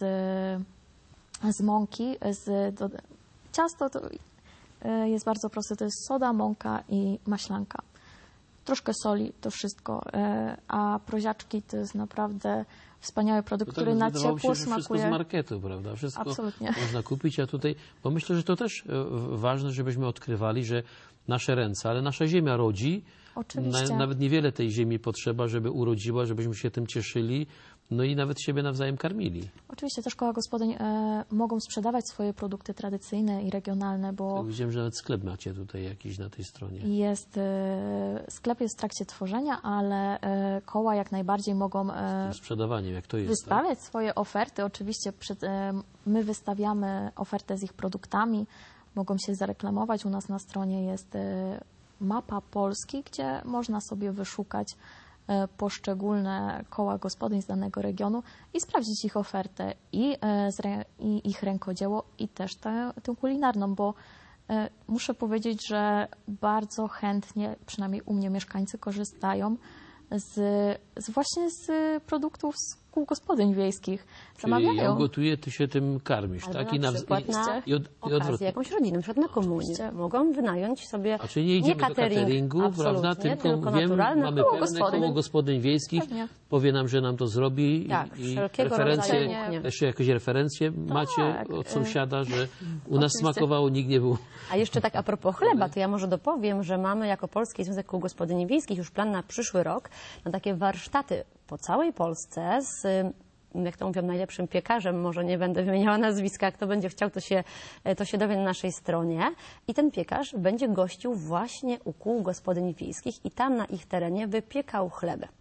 z mąki. Z, do, ciasto to y, jest bardzo proste. To jest soda, mąka i maślanka. Troszkę soli, to wszystko. Y, a proziaczki to jest naprawdę wspaniały produkt, To który tak na wydawało ciepło się, że wszystko smakuje. z marketu, prawda? Wszystko Absolutnie. można kupić, a tutaj, bo myślę, że to też e, ważne, żebyśmy odkrywali, że nasze ręce, ale nasza ziemia rodzi. Oczywiście. Na, nawet niewiele tej ziemi potrzeba, żeby urodziła, żebyśmy się tym cieszyli, no i nawet siebie nawzajem karmili. Oczywiście też koła gospodyń e, mogą sprzedawać swoje produkty tradycyjne i regionalne, bo Widziałem, że nawet sklep macie tutaj jakiś na tej stronie. jest, e, sklep jest w trakcie tworzenia, ale e, koła jak najbardziej mogą e, Sprzedawaniem, jak to jest. Tak? wystawiać swoje oferty. Oczywiście przed, e, my wystawiamy ofertę z ich produktami, mogą się zareklamować. U nas na stronie jest e, mapa Polski, gdzie można sobie wyszukać e, poszczególne koła gospodyń z danego regionu i sprawdzić ich ofertę i, e, z rę- i ich rękodzieło i też tę, tę kulinarną, bo e, muszę powiedzieć, że bardzo chętnie, przynajmniej u mnie mieszkańcy korzystają z, z właśnie z produktów z kół gospodyń wiejskich. Czyli ja Zamawiają. gotuję, ty się tym karmisz, Albo tak? na nawz- przykład na i, od, i okazję odwrotnie. jakąś rodzinę, na przykład na komunię. Oczywiście. Mogą wynająć sobie A czyli nie idziemy catering, do cateringu, prawda? absolutnie, Tylko, tylko wiem, naturalne mamy koło pełne gospodyń. koło gospodyń wiejskich, Pewnie. powie nam, że nam to zrobi Tak, i, i wszelkiego referencje, rodzaju kuchnie. jeszcze jakieś referencje macie od y, sąsiada, że u nas oczywiście. smakowało, nikt nie był. A jeszcze tak a propos chleba, to ja może dopowiem, że mamy jako Polski Związek Kół Gospodyń Wiejskich już plan na przyszły rok na takie warsztaty po całej Polsce z, jak to mówią, najlepszym piekarzem. Może nie będę wymieniała nazwiska, kto będzie chciał, to się, to się dowie na naszej stronie. I ten piekarz będzie gościł właśnie u kół gospodyń wiejskich i tam na ich terenie wypiekał chleby.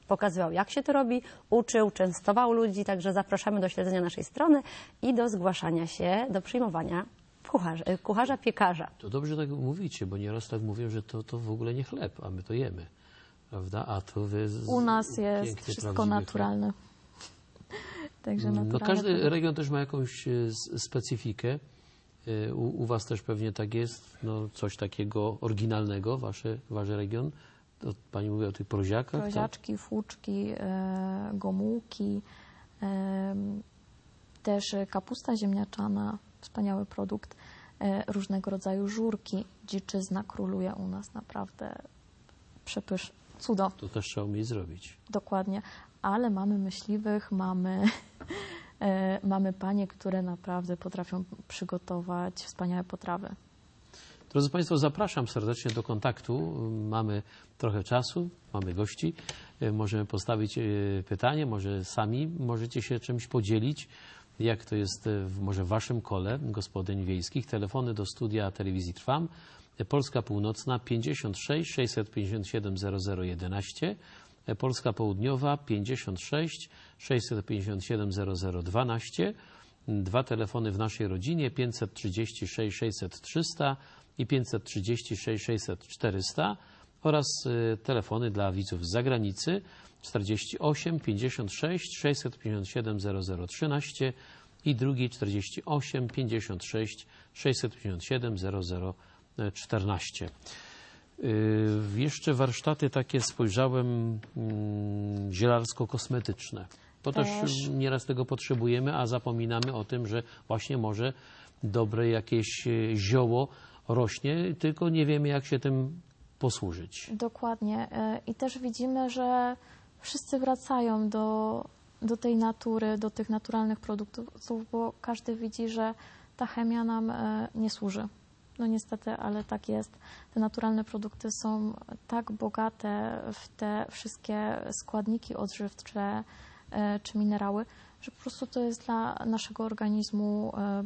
pokazywał, jak się to robi, uczył, częstował ludzi, także zapraszamy do śledzenia naszej strony i do zgłaszania się, do przyjmowania kucharza, kucharza piekarza. To dobrze tak mówicie, bo nieraz tak mówią, że to, to w ogóle nie chleb, a my to jemy. Prawda? A to wy z... U nas jest piękny, wszystko prawdziwy naturalne. Także chleb. No, naturalne każdy produkty. region też ma jakąś e, s- specyfikę. E, U, u was też pewnie tak jest. No, coś takiego oryginalnego, wasze, wasz region. To pani mówi o tych proziakach. Tak? Proziaczki, fuczki, e, gomułki, e, też kapusta ziemniaczana, wspaniały produkt, e, różnego rodzaju żurki. Dziczyzna króluje u nas, naprawdę przepysz, cudo, To też trzeba umieć zrobić. dokładnie. Ale mamy myśliwych, mamy, e, mamy panie, które naprawdę potrafią przygotować wspaniałe potrawy. Drodzy Państwo, zapraszam serdecznie do kontaktu. Mamy trochę czasu, mamy gości. E, Możemy postawić e, pytanie, może sami możecie się czymś podzielić. Jak to jest e, w, może w Waszym kole gospodyń wiejskich? Telefony do studia Telewizji Trwam. E, Polska Północna pięćdziesiąt sześć sześćset pięćdziesiąt siedem zero zero jedenaście. E, Polska Południowa pięćdziesiąt sześć sześćset pięćdziesiąt siedem zero zero dwanaście. Dwa telefony w naszej rodzinie pięćset trzydzieści sześć sześćset trzysta i pięćset trzydzieści sześć sześćset czterysta oraz y, telefony dla widzów z zagranicy czterdzieści osiem pięćdziesiąt sześć sześćset pięćdziesiąt siedem zero zero trzynaście i drugi czterdzieści osiem pięćdziesiąt sześć sześćset pięćdziesiąt siedem zero zero czternaście. Y, Jeszcze warsztaty takie spojrzałem mm, zielarsko-kosmetyczne. Bo też. Też. nieraz tego potrzebujemy, a zapominamy o tym, że właśnie może dobre jakieś e, zioło rośnie, tylko nie wiemy, jak się tym posłużyć. Dokładnie. E, I też widzimy, że wszyscy wracają do, do tej natury, do tych naturalnych produktów, bo każdy widzi, że ta chemia nam e, nie służy. No niestety, ale tak jest. Te naturalne produkty są tak bogate w te wszystkie składniki odżywcze e, czy minerały, że po prostu to jest dla naszego organizmu, e,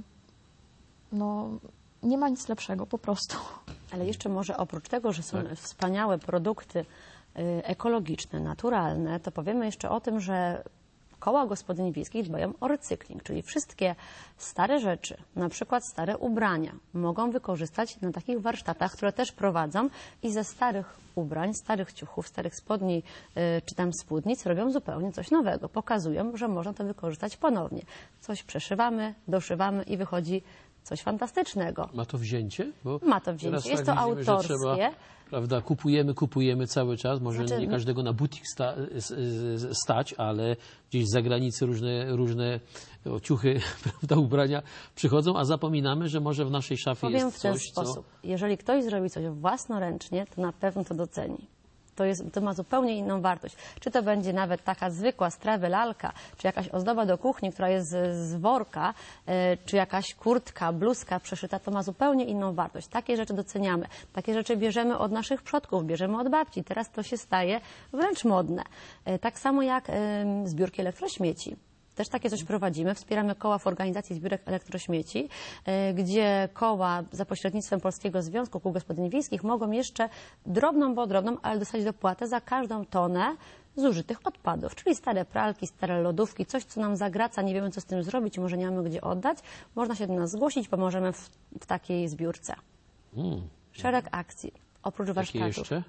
no nie ma nic lepszego, po prostu. Ale jeszcze może oprócz tego, że są Tak. wspaniałe produkty y, ekologiczne, naturalne, to powiemy jeszcze o tym, że koła gospodyń wiejskich dbają o recykling, czyli wszystkie stare rzeczy, na przykład stare ubrania, mogą wykorzystać na takich warsztatach, które też prowadzą i ze starych ubrań, starych ciuchów, starych spodni y, czy tam spódnic robią zupełnie coś nowego. Pokazują, że można to wykorzystać ponownie. Coś przeszywamy, doszywamy i wychodzi coś fantastycznego. Ma to wzięcie? Bo Ma to wzięcie. teraz Jest tak to widzimy, że autorskie. Trzeba, prawda, kupujemy, kupujemy cały czas. Może Znaczy, nie każdego na butik sta, s- s- stać, ale gdzieś z zagranicy różne, różne o, ciuchy, prawda, ubrania przychodzą, a zapominamy, że może w naszej szafie Powiem jest w ten coś, co... sposób. Jeżeli ktoś zrobi coś własnoręcznie, to na pewno to doceni. To, jest, to ma zupełnie inną wartość. Czy to będzie nawet taka zwykła strawy lalka, czy jakaś ozdoba do kuchni, która jest z, z worka, e, czy jakaś kurtka, bluzka przeszyta, to ma zupełnie inną wartość. Takie rzeczy doceniamy. Takie rzeczy bierzemy od naszych przodków, bierzemy od babci. Teraz to się staje wręcz modne. E, tak samo jak e, zbiórki elektrośmieci. Też takie coś prowadzimy. Wspieramy koła w organizacji zbiórek elektrośmieci, e, gdzie koła za pośrednictwem Polskiego Związku Kół Gospodyń Wiejskich mogą jeszcze drobną, bo drobną, ale dostać dopłatę za każdą tonę zużytych odpadów, czyli stare pralki, stare lodówki, coś, co nam zagraca, nie wiemy, co z tym zrobić, może nie mamy gdzie oddać. Można się do nas zgłosić, pomożemy w, w takiej zbiórce. Mm, Szereg akcji, oprócz jakie warsztatów. jeszcze?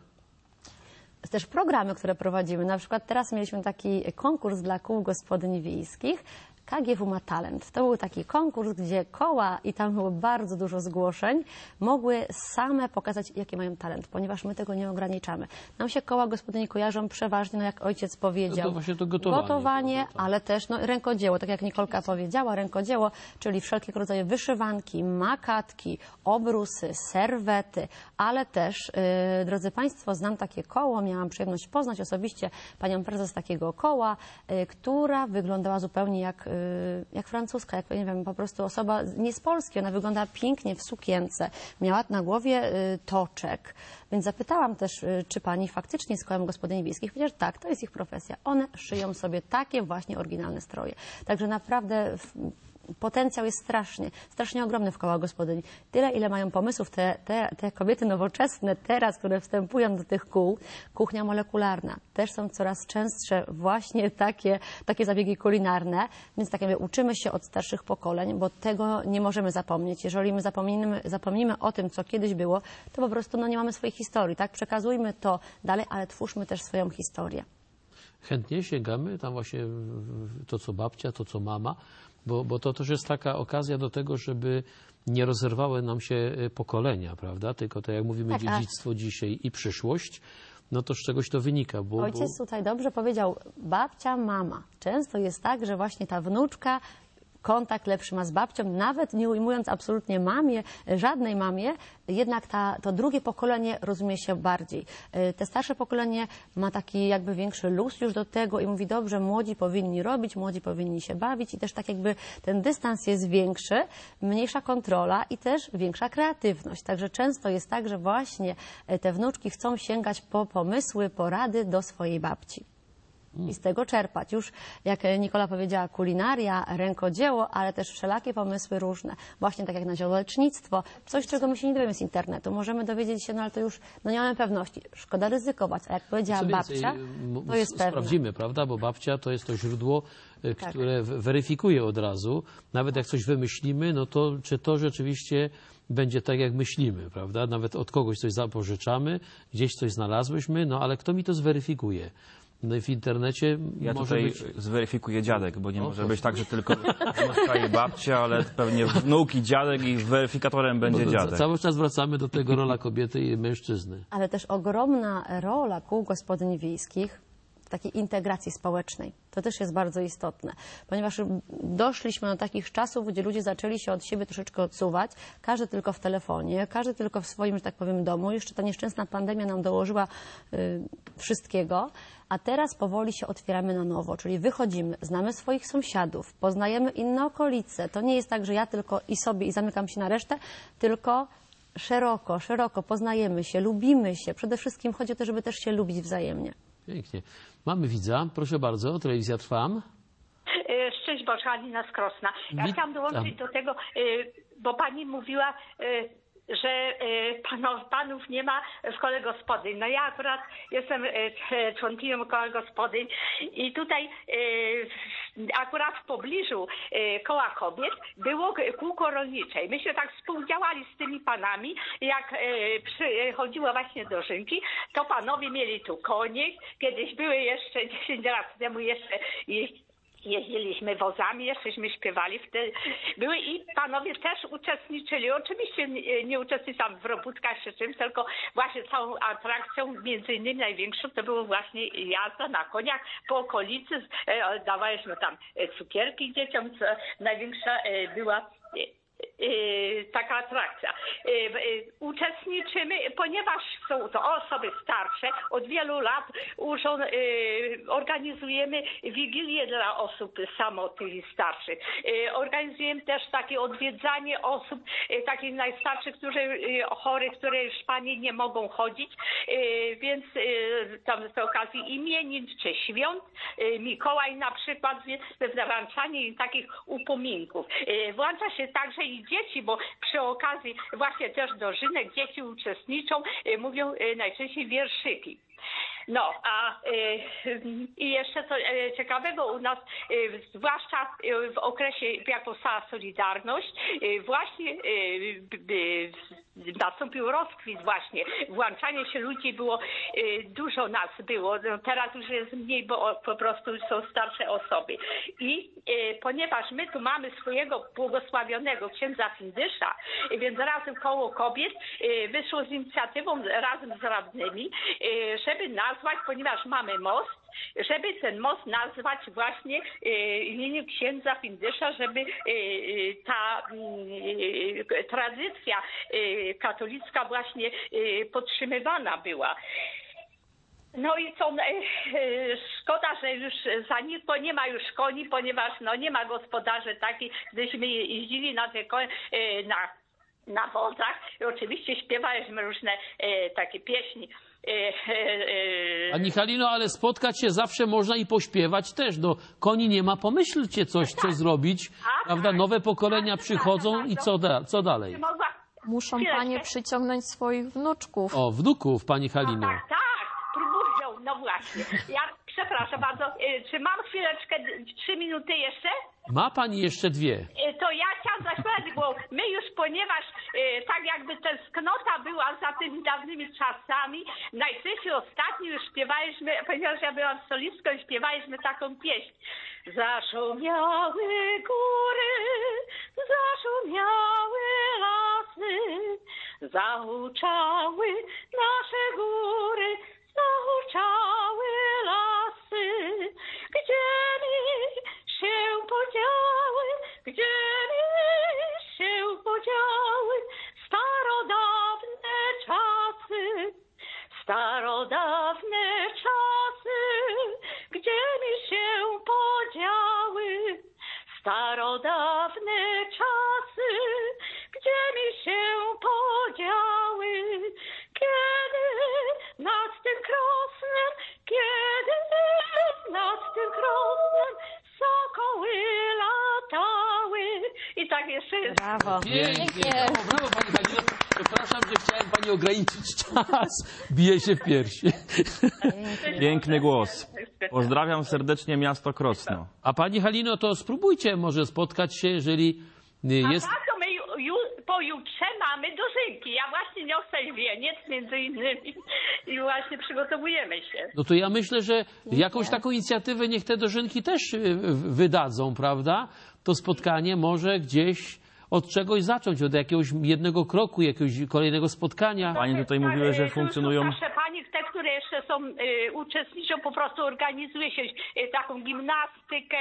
Też programy, które prowadzimy. Na przykład teraz mieliśmy taki konkurs dla kół gospodyń wiejskich. K G W ma talent. To był taki konkurs, gdzie koła, i tam było bardzo dużo zgłoszeń, mogły same pokazać, jaki mają talent, ponieważ my tego nie ograniczamy. Nam się koła gospodyń kojarzą przeważnie, no jak ojciec powiedział, No to właśnie to gotowanie, gotowanie, prawda? ale też no, rękodzieło, tak jak Nikolka powiedziała, rękodzieło, czyli wszelkiego rodzaju wyszywанki, makatki, obrusy, serwety, ale też, yy, drodzy Państwo, znam takie koło, miałam przyjemność poznać osobiście panią prezes takiego koła, yy, która wyglądała zupełnie jak, yy, jak francuska, jak nie wiem, po prostu osoba nie z Polski, ona wyglądała pięknie w sukience, miała na głowie yy, toczek, więc zapytałam też, yy, czy pani faktycznie z kołem gospodyń wiejskich, powiedziała, że tak, to jest ich profesja. One szyją sobie takie właśnie oryginalne stroje. Także naprawdę w, potencjał jest strasznie, strasznie ogromny w kołach gospodyń. Tyle, ile mają pomysłów te, te, te kobiety nowoczesne teraz, które wstępują do tych kół, kuchnia molekularna. Też są coraz częstsze właśnie takie, takie zabiegi kulinarne, więc tak jakby uczymy się od starszych pokoleń, bo tego nie możemy zapomnieć. Jeżeli my zapomnimy, zapomnimy o tym, co kiedyś było, to po prostu no, nie mamy swojej historii, tak? Przekazujmy to dalej, ale twórzmy też swoją historię. Chętnie sięgamy tam właśnie to, co babcia, to, co mama, bo, bo to też jest taka okazja do tego, żeby nie rozerwały nam się pokolenia, prawda? Tylko to, jak mówimy, Tak, dziedzictwo a... dzisiaj i przyszłość, no to z czegoś to wynika. Bo, Ojciec bo... tutaj dobrze powiedział, babcia, mama. Często jest tak, że właśnie ta wnuczka kontakt lepszy ma z babcią, nawet nie ujmując absolutnie mamie, żadnej mamie, jednak ta, to drugie pokolenie rozumie się bardziej. Te starsze pokolenie ma taki jakby większy luz już do tego i mówi, dobrze, młodzi powinni robić, młodzi powinni się bawić i też tak jakby ten dystans jest większy, mniejsza kontrola i też większa kreatywność. Także często jest tak, że właśnie te wnuczki chcą sięgać po pomysły, porady do swojej babci. I z tego czerpać. Już, jak Nikola powiedziała, kulinaria, rękodzieło, ale też wszelakie pomysły różne. Właśnie tak jak na ziołolecznictwo. Coś, czego my się nie dowiemy z internetu. Możemy dowiedzieć się, no ale to już no nie mamy pewności. Szkoda ryzykować. A jak powiedziała Co więcej, babcia, to jest pewne. Sprawdzimy, prawda? Bo babcia to jest to źródło, Tak. które weryfikuje od razu. Nawet jak coś wymyślimy, no to czy to rzeczywiście będzie tak, jak myślimy, prawda? Nawet od kogoś coś zapożyczamy, gdzieś coś znalazłyśmy, no ale kto mi to zweryfikuje? No i w internecie ja może tutaj być... zweryfikuję dziadek, bo nie O, może proszę. być tak, że tylko wnuczka i babcia, ale pewnie wnuk i dziadek i weryfikatorem będzie Bo dziadek. Cały czas wracamy do tego rola kobiety i mężczyzny. Ale też ogromna rola kół gospodyń wiejskich w takiej integracji społecznej. To też jest bardzo istotne, ponieważ doszliśmy do takich czasów, gdzie ludzie zaczęli się od siebie troszeczkę odsuwać, każdy tylko w telefonie, każdy tylko w swoim, że tak powiem, domu. Jeszcze ta nieszczęsna pandemia nam dołożyła y, wszystkiego, a teraz powoli się otwieramy na nowo, czyli wychodzimy, znamy swoich sąsiadów, poznajemy inne okolice. To nie jest tak, że ja tylko i sobie i zamykam się na resztę, tylko szeroko, szeroko poznajemy się, lubimy się. Przede wszystkim chodzi o to, żeby też się lubić wzajemnie. Pięknie. Mamy widza. Proszę bardzo, telewizja Trwam. Szczęść Boże, Alina z Krosna. Ja Wit- chciałam dołączyć do tego, bo pani mówiła, że panów, panów nie ma w kole gospodyń. No ja akurat jestem członkinią koła gospodyń i tutaj akurat w pobliżu koła kobiet było kółko rolnicze. Myśmy tak współdziałali z tymi panami, jak przychodziło właśnie do Rzymki, to panowie mieli tu konie. Kiedyś były jeszcze dziesięć lat temu jeszcze jeździliśmy wozami, jeszcześmy śpiewali wtedy. Były i panowie też uczestniczyli. Oczywiście nie, nie uczestniczyłam w robótkach czy czymś, tylko właśnie całą atrakcją, między innymi największą, to było właśnie jazda na koniach po okolicy. E, dawaliśmy tam cukierki dzieciom, co największa e, była Yy, taka atrakcja. Yy, yy, uczestniczymy, ponieważ są to osoby starsze, od wielu lat urząd, yy, organizujemy wigilię dla osób samotnych i starszych. Yy, organizujemy też takie odwiedzanie osób yy, takich najstarszych, którzy yy, chorych, które już panie nie mogą chodzić, yy, więc yy, tam z okazji imienin czy świąt, yy, Mikołaj na przykład, więc wręczanie takich upominków. Yy, włącza się także i dzieci, bo przy okazji właśnie też dożynek dzieci uczestniczą, y, mówią y, najczęściej wierszyki. No, a y, i jeszcze co y, ciekawego u nas, y, zwłaszcza y, w okresie, jak powstała Solidarność, y, właśnie y, y, nastąpił rozkwit właśnie. Włączanie się ludzi było, y, dużo nas było. No, teraz już jest mniej, bo po prostu są starsze osoby. I y, ponieważ my tu mamy swojego błogosławionego księdza Findysza, y, więc razem koło kobiet y, wyszło z inicjatywą razem z radnymi, y, żeby nazwać, ponieważ mamy most, żeby ten most nazwać właśnie y, imieniem księdza Findysza, żeby y, y, ta y, tradycja y, katolicka właśnie y, podtrzymywana była. No i co, y, szkoda, że już za nic, bo nie ma już koni, ponieważ no nie ma gospodarzy takich, gdyśmy jeździli na te konie, y, na na wozach i oczywiście śpiewaliśmy różne e, takie pieśni Pani Halino, ale spotkać się zawsze można i pośpiewać też. No, koni nie ma, pomyślcie coś, co zrobić. Prawda? Nowe pokolenia przychodzą i co, da, co dalej? Muszą panie przyciągnąć swoich wnuczków. O, wnuków, pani Halino. Tak, tak, próbują, no właśnie. Ja przepraszam bardzo, czy mam chwileczkę, trzy minuty jeszcze? Ma pani jeszcze dwie. To ja chciałam zaśpiewać, bo my już, ponieważ tak jakby tęsknota była za tymi dawnymi czasami, najczęściej ostatnio już śpiewaliśmy, ponieważ ja byłam solistką, śpiewaliśmy taką pieśń. Zaszumiały góry, zaszumiały lasy, zahuczały nasze góry, zahuczały lasy. Gdzie mi się podziały, gdzie mi się podziały starodawne czasy, starodawne czasy, gdzie mi się podziały starodawne czasy, gdzie mi się podziały, kiedy nad tym krosnem, kiedy nad tym krosnem sokoły latały. I tak jeszcze jest. Brawo. Pięknie. Brawo, brawo, pani Halino. Przepraszam, że chciałem pani ograniczyć czas. Bije się w piersi. Piękny głos. Pozdrawiam serdecznie miasto Krosno. A pani Halino, to spróbujcie może spotkać się, jeżeli jest... A tak, to my ju, ju, pojutrze mamy dożynki. Ja właśnie niosę wieniec między innymi i właśnie przygotowujemy się. No to ja myślę, że jakąś taką inicjatywę niech te dożynki też y, wydadzą, prawda? To spotkanie może gdzieś od czegoś zacząć, od jakiegoś jednego kroku, jakiegoś kolejnego spotkania. Pani tutaj mówiły, że funkcjonują... Proszę pani, te, które jeszcze są, y, uczestniczą, po prostu organizuje się y, taką gimnastykę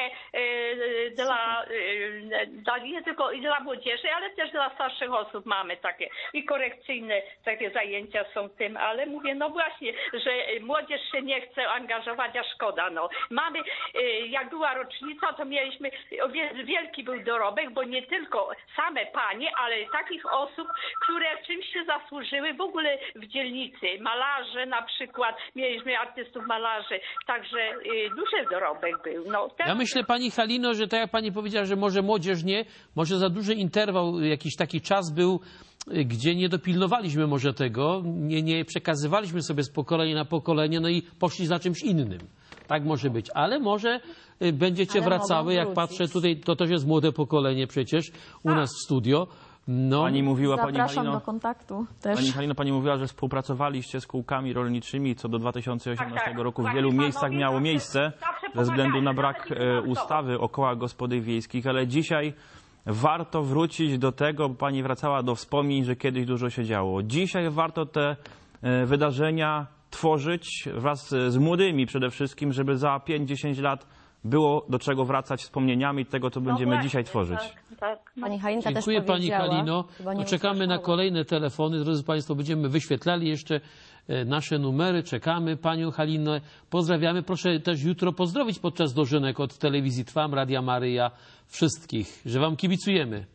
y, dla, y, dla, nie tylko i dla młodzieży, ale też dla starszych osób mamy takie i korekcyjne takie zajęcia są tym, ale mówię, no właśnie, że młodzież się nie chce angażować, a szkoda, no. Mamy, y, jak była rocznica, to mieliśmy, wielki był dorobek, bo nie tylko same panie, ale takich osób, które czymś się zasłużyły w ogóle w dzielnicy. Malarze na przykład, mieliśmy artystów malarzy, także y, duży dorobek był. No, ten... Ja myślę, pani Halino, że tak jak pani powiedziała, że może młodzież nie, może za duży interwał, jakiś taki czas był, gdzie nie dopilnowaliśmy może tego, nie, nie przekazywaliśmy sobie z pokolenia na pokolenie, no i poszli za czymś innym. Tak może być, ale może będziecie Ale wracały, jak wrócić. patrzę tutaj, to też jest młode pokolenie przecież u nas w studio. No. Pani mówiła, pani Zapraszam Halino, do kontaktu też. Pani Halino, pani mówiła, że współpracowaliście z kółkami rolniczymi, co do dwa tysiące osiemnastego Tak, tak. roku w Właśnie wielu panowie miejscach miało zawsze- miejsce zawsze ze względu na pomagają, brak nawet nie e, finansowo. ustawy o kołach gospodyń wiejskich, ale dzisiaj warto wrócić do tego, bo pani wracała do wspomnień, że kiedyś dużo się działo. Dzisiaj warto te e, wydarzenia tworzyć wraz z młodymi przede wszystkim, żeby za pięć dziesięć lat było do czego wracać wspomnieniami tego, co będziemy No właśnie, dzisiaj tworzyć. Tak, tak. No. Pani Halinka Dziękuję też pani powiedziała, Halino. chyba nie Czekamy na usłyszała. kolejne telefony. Drodzy państwo, będziemy wyświetlali jeszcze e, nasze numery. Czekamy. Panią Halinę pozdrawiamy. Proszę też jutro pozdrowić podczas dożynek od Telewizji Trwam, Radia Maryja, wszystkich, że wam kibicujemy.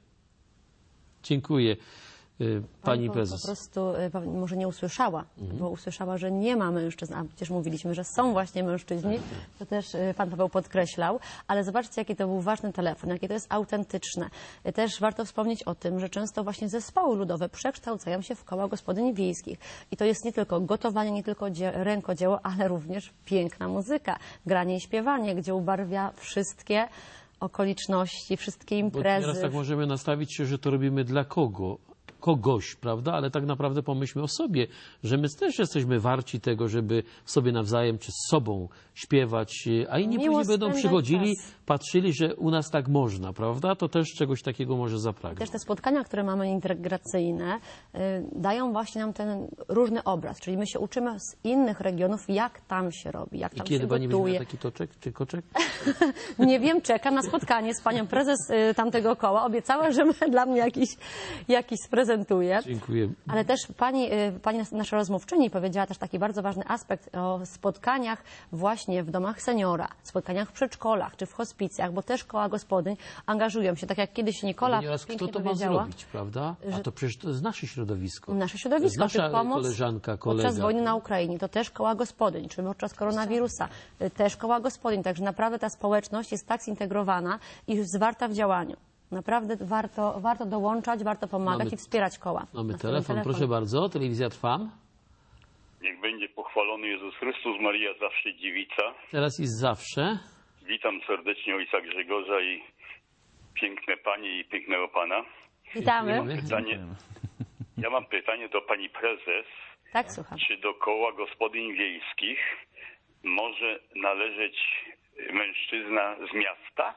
Dziękuję. e, Pani po, prezes. Po prostu y, pewnie może nie usłyszała, bo usłyszała, że nie ma mężczyzn, a przecież mówiliśmy, że są właśnie mężczyźni, to też y, pan Paweł podkreślał, ale zobaczcie, jaki to był ważny telefon, jakie to jest autentyczne. Y, Też warto wspomnieć o tym, że często właśnie zespoły ludowe przekształcają się w koła gospodyń wiejskich i to jest nie tylko gotowanie, nie tylko dzie- rękodzieło, ale również piękna muzyka, granie i śpiewanie, gdzie ubarwia wszystkie okoliczności, wszystkie Bo teraz imprezy. tak możemy nastawić się, że to robimy dla kogo? Kogoś, prawda? Ale tak naprawdę pomyślmy o sobie, że my też jesteśmy warci tego, żeby sobie nawzajem czy z sobą śpiewać, a inni Miło później będą spędzać przychodzili, czas. patrzyli, że u nas tak można, prawda? To też czegoś takiego może zapragnąć. Też te spotkania, które mamy integracyjne, y, dają właśnie nam ten różny obraz. Czyli my się uczymy z innych regionów, jak tam się robi, jak I tam kiedy się pani będzie gotuje. miała taki toczek czy koczek? Nie wiem, czekam na spotkanie z panią prezes y, tamtego koła. Obiecała, że ma dla mnie jakiś, jakiś prezent reprezentuję. Dziękuję. Ale też pani, y, pani nas- nasza rozmówczyni powiedziała też taki bardzo ważny aspekt o spotkaniach właśnie w domach seniora, spotkaniach w przedszkolach czy w hospicjach, bo też koła gospodyń angażują się, tak jak kiedyś Nikola Nieraz kto pięknie to ma powiedziała. zrobić, prawda? A to przecież to jest nasze środowisko. Nasze środowisko, To jest nasza czy pomoc koleżanka, kolega. podczas wojny na Ukrainie, to też koła gospodyń, czy podczas koronawirusa, y, też koła gospodyń. Także naprawdę ta społeczność jest tak zintegrowana i zwarta w działaniu. Naprawdę warto, warto dołączać, warto pomagać Mamy- i wspierać koła. Mamy Na swoim telefon, telefonie. proszę bardzo. Telewizja Trwam. Niech będzie pochwalony Jezus Chrystus, Maria zawsze dziewica. Teraz i zawsze. Witam serdecznie ojca Grzegorza i piękne panie i pięknego pana. Witamy. Dziękujemy. Pytanie, ja mam pytanie do pani prezes. Tak, słucham. Czy do koła gospodyń wiejskich może należeć mężczyzna z miasta?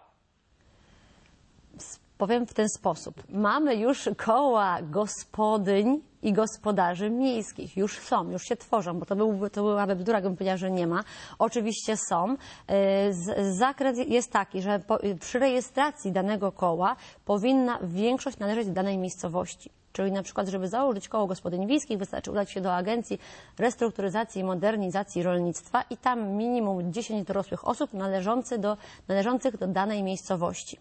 Powiem w ten sposób. Mamy już koła gospodyń i gospodarzy miejskich. Już są, już się tworzą, bo to, byłby, to byłaby bzdura, gdybym powiedziała, że nie ma. Oczywiście są. E, z- Zakres jest taki, że po, przy rejestracji danego koła powinna większość należeć do danej miejscowości. Czyli na przykład, żeby założyć koło gospodyń wiejskich, wystarczy udać się do Agencji Restrukturyzacji i Modernizacji Rolnictwa i tam minimum dziesięć dorosłych osób należących do, należących do danej miejscowości.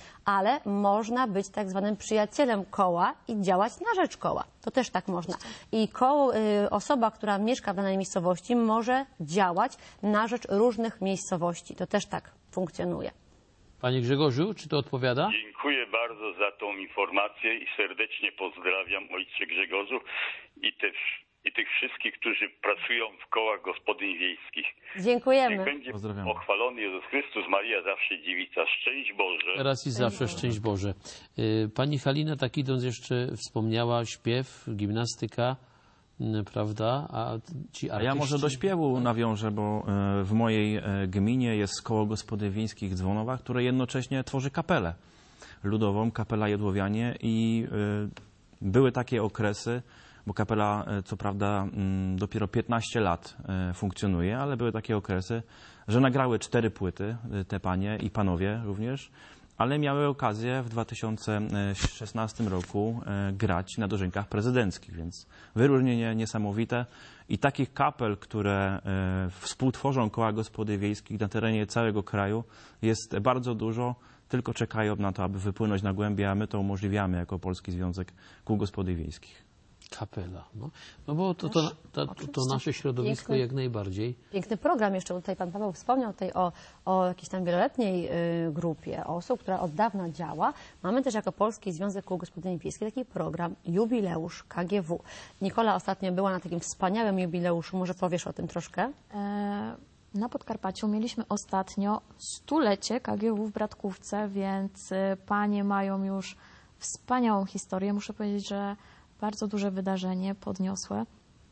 Ale można być tak zwanym przyjacielem koła i działać na rzecz koła. To też tak można. I koło, y, osoba, która mieszka w danej miejscowości, może działać na rzecz różnych miejscowości. To też tak funkcjonuje. Panie Grzegorzu, czy to odpowiada? Dziękuję bardzo za tą informację i serdecznie pozdrawiam ojcze Grzegorzu i, te, i tych wszystkich, którzy pracują w kołach gospodyń wiejskich. Niech Dziękujemy. będzie Pozdrawiamy. pochwalony Jezus Chrystus, Maria zawsze dziewica. Szczęść Boże. Teraz i zawsze, szczęść Boże. Y, Pani Halina, tak idąc jeszcze, wspomniała śpiew, gimnastyka, y, prawda? A ci A artyści... ja może do śpiewu nawiążę, bo e, w mojej e, gminie jest koło gospodyń wiejskich Dzwonowa, które jednocześnie tworzy kapelę ludową, kapela Jedłowianie i e, były takie okresy, bo kapela e, co prawda m, dopiero piętnaście lat e, funkcjonuje, ale były takie okresy, że nagrały cztery płyty, e, te panie i panowie również, ale miały okazję w dwa tysiące szesnastym roku e, grać na dożynkach prezydenckich, więc wyróżnienie niesamowite. I takich kapel, które e, współtworzą koła gospodyń wiejskich na terenie całego kraju jest bardzo dużo, tylko czekają na to, aby wypłynąć na głębie, a my to umożliwiamy jako Polski Związek Kół Gospodyń Wiejskich. Kapela. No, no bo to, to, to, to, to nasze środowisko Piękny. jak najbardziej. Piękny program. Jeszcze tutaj pan Paweł wspomniał tutaj o, o jakiejś tam wieloletniej y, grupie osób, która od dawna działa. Mamy też jako Polski Związek Kół Gospodyń Wiejskich taki program Jubileusz K G W. Nikola ostatnio była na takim wspaniałym jubileuszu. Może powiesz o tym troszkę? E, Na Podkarpaciu mieliśmy ostatnio stulecie K G W w Bratkówce, więc e, panie mają już wspaniałą historię. Muszę powiedzieć, że bardzo duże wydarzenie, podniosłe.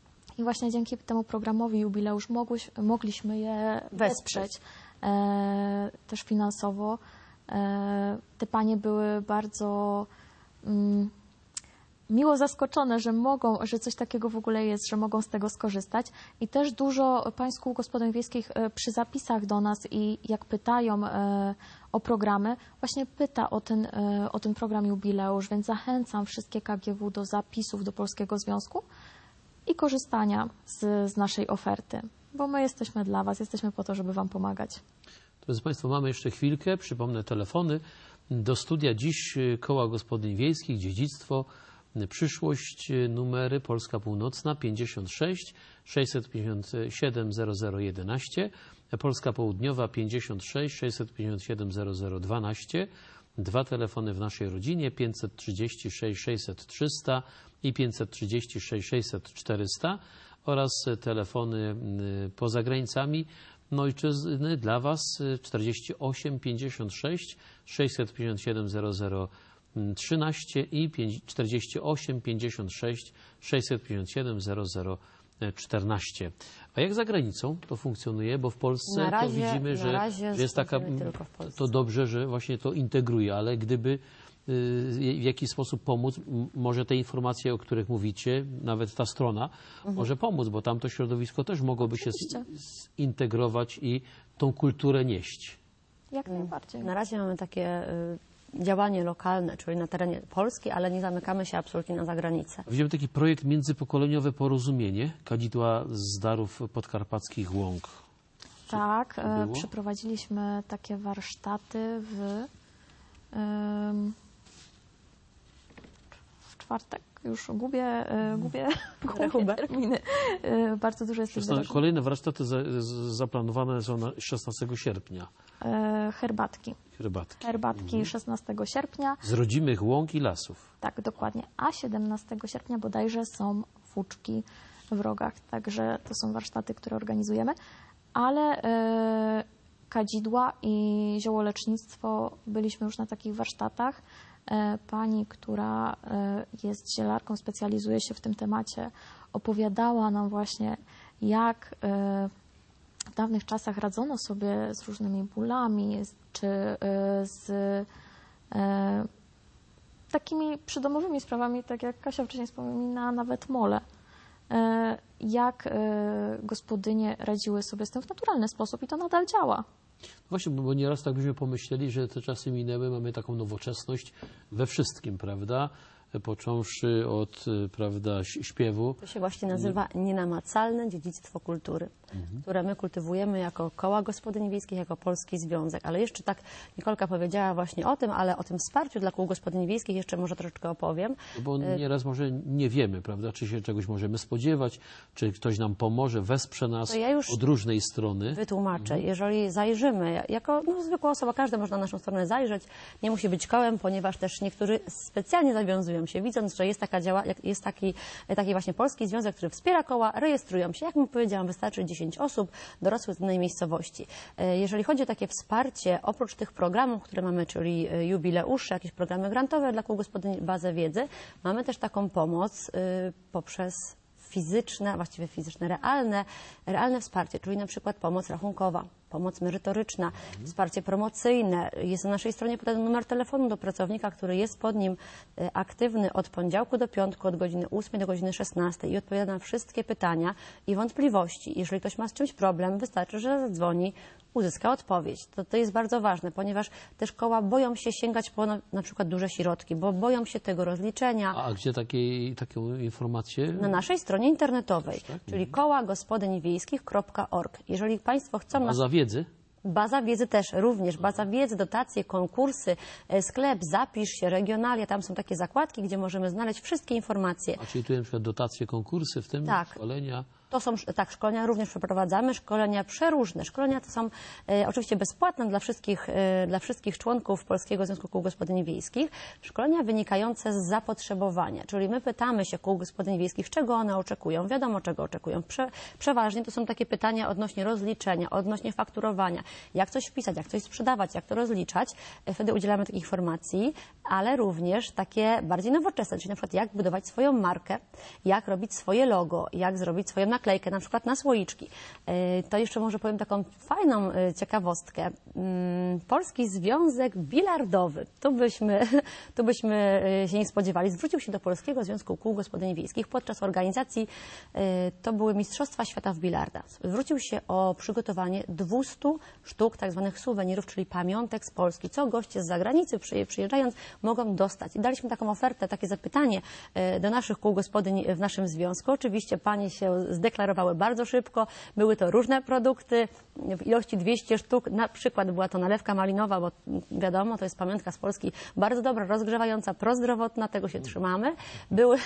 I właśnie dzięki temu programowi Jubileusz mogłyś, mogliśmy je wesprzeć e, też finansowo. E, te panie były bardzo mm, miło zaskoczone, że mogą, że coś takiego w ogóle jest, że mogą z tego skorzystać. I też dużo państw kół gospodyń wiejskich e, przy zapisach do nas i jak pytają e, o programy, właśnie pyta o ten, e, o ten program Jubileusz, więc zachęcam wszystkie K G W do zapisów do Polskiego Związku i korzystania z, z naszej oferty, bo my jesteśmy dla Was, jesteśmy po to, żeby Wam pomagać. Drodzy Państwo, mamy jeszcze chwilkę. Przypomnę telefony. Do studia dziś Koła Gospodyń Wiejskich, Dziedzictwo, Przyszłość, numery Polska Północna pięćdziesiąt sześć sześćset pięćdziesiąt siedem zero zero jedenaście, Polska Południowa pięćdziesiąt sześć sześćset pięćdziesiąt siedem zero zero dwanaście, dwa telefony w naszej rodzinie pięćset trzydzieści sześć sześćset trzysta i pięćset trzydzieści sześć sześćset czterysta oraz telefony poza granicami no ojczyzny dla Was czterdzieści osiem pięćdziesiąt sześć sześćset pięćdziesiąt siedem zero zero trzynaście i czterdzieści osiem pięćdziesiąt sześć sześćset pięćdziesiąt siedem zero zero czternaście. A jak za granicą to funkcjonuje? Bo w Polsce Na razie- to widzimy, na że, razie że jest taka, funkcjonuje tylko w Polsce. to dobrze, że właśnie to integruje, ale gdyby y, w jakiś sposób pomóc, m- może te informacje, o których mówicie, nawet ta strona, może pomóc, bo tam to środowisko też mogłoby się z- zintegrować i tą kulturę nieść. Jak najbardziej. Na razie mamy takie y, działanie lokalne, czyli na terenie Polski, ale nie zamykamy się absolutnie na zagranicę. Widziałem taki projekt Międzypokoleniowe Porozumienie, kadzidła z darów podkarpackich łąk. Tak, to e, było? przeprowadziliśmy takie warsztaty w, em, w czwartek. Już gubię, e, gubię, gubię Rachubę. terminy. E, bardzo dużo jest tych Szesna- wydarzeń. Kolejne warsztaty za, z, zaplanowane są na szesnastego sierpnia. E, herbatki. Herbatki. Herbatki szesnastego sierpnia. Z rodzimych łąk i lasów. Tak, dokładnie. A siedemnastego sierpnia bodajże są fuczki w rogach. Także to są warsztaty, które organizujemy. Ale e, kadzidła i ziołolecznictwo byliśmy już na takich warsztatach. E, pani, która e, jest zielarką, specjalizuje się w tym temacie, opowiadała nam właśnie, jak e, w dawnych czasach radzono sobie z różnymi bólami, z- czy e, z e, takimi przydomowymi sprawami, tak jak Kasia wcześniej wspomniała, nawet mole. E, Jak e, gospodynie radziły sobie z tym w naturalny sposób i to nadal działa. Właśnie, bo bo nieraz tak byśmy pomyśleli, że te czasy minęły, mamy taką nowoczesność we wszystkim, prawda? Począwszy od, y, prawda, ś- śpiewu. To się właśnie nazywa nienamacalne dziedzictwo kultury, które my kultywujemy jako koła gospodyń wiejskich, jako Polski Związek. Ale jeszcze tak Nikolka powiedziała właśnie o tym, ale o tym wsparciu dla kół gospodyń wiejskich jeszcze może troszeczkę opowiem. Bo nieraz może nie wiemy, prawda, czy się czegoś możemy spodziewać, czy ktoś nam pomoże, wesprze nas To ja już od różnej strony. Wytłumaczę. Jeżeli zajrzymy, jako no, zwykła osoba, każdy może na naszą stronę zajrzeć, nie musi być kołem, ponieważ też niektórzy specjalnie zawiązują się, widząc, że jest, taka działa, jak- jest taki, taki właśnie Polski Związek, który wspiera koła, rejestrują się. Jak mu powiedziałam, wystarczy dziesięć osób dorosłych z danej miejscowości. E, Jeżeli chodzi o takie wsparcie, oprócz tych programów, które mamy, czyli e, jubileusze, jakieś programy grantowe dla kół gospodyń, bazę wiedzy, mamy też taką pomoc e, poprzez fizyczne, właściwie fizyczne, realne, realne wsparcie, czyli na przykład pomoc rachunkowa, pomoc merytoryczna, wsparcie promocyjne. Jest na naszej stronie podany numer telefonu do pracownika, który jest pod nim e, aktywny od poniedziałku do piątku, od godziny ósmej do godziny szesnastej i odpowiada na wszystkie pytania i wątpliwości. Jeżeli ktoś ma z czymś problem, wystarczy, że zadzwoni, uzyska odpowiedź. To, to jest bardzo ważne, ponieważ też koła boją się sięgać po na, na przykład duże środki, bo boją się tego rozliczenia. A, a gdzie takie, taką informację? Na naszej stronie internetowej, tak? czyli koła gospodyń wiejskich kropka org. Jeżeli Państwo chcą nas... Baza wiedzy? Baza wiedzy też, również. Baza wiedzy, dotacje, konkursy, e, sklep, zapisz się, regionalia. Tam są takie zakładki, gdzie możemy znaleźć wszystkie informacje. A czyli tu na przykład dotacje, konkursy, w tym Tak. szkolenia. To są, tak, szkolenia również przeprowadzamy, szkolenia przeróżne. Szkolenia to są e, oczywiście bezpłatne dla wszystkich, e, dla wszystkich członków Polskiego Związku Kół Gospodyń Wiejskich. Szkolenia wynikające z zapotrzebowania, czyli my pytamy się kół gospodyń wiejskich, czego one oczekują, wiadomo czego oczekują. Prze, przeważnie to są takie pytania odnośnie rozliczenia, odnośnie fakturowania, jak coś wpisać, jak coś sprzedawać, jak to rozliczać. E, Wtedy udzielamy takich informacji, ale również takie bardziej nowoczesne, czyli na przykład jak budować swoją markę, jak robić swoje logo, jak zrobić swoją naklejkę, na przykład na słoiczki. E, To jeszcze może powiem taką fajną e, ciekawostkę. Mm, Polski Związek Bilardowy, tu byśmy, tu byśmy e, się nie spodziewali, zwrócił się do Polskiego Związku Kół Gospodyń Wiejskich podczas organizacji, e, to były Mistrzostwa Świata w bilarda. Zwrócił się o przygotowanie dwustu sztuk tak zwanych suwenirów, czyli pamiątek z Polski, co goście z zagranicy przyje- przyjeżdżając mogą dostać. I daliśmy taką ofertę, takie zapytanie e, do naszych kół gospodyń w naszym związku. Oczywiście panie się zdeklarowały bardzo szybko. Były to różne produkty w ilości dwieście sztuk. Na przykład była to nalewka malinowa, bo wiadomo, to jest pamiątka z Polski, bardzo dobra, rozgrzewająca, prozdrowotna, tego się trzymamy. Były,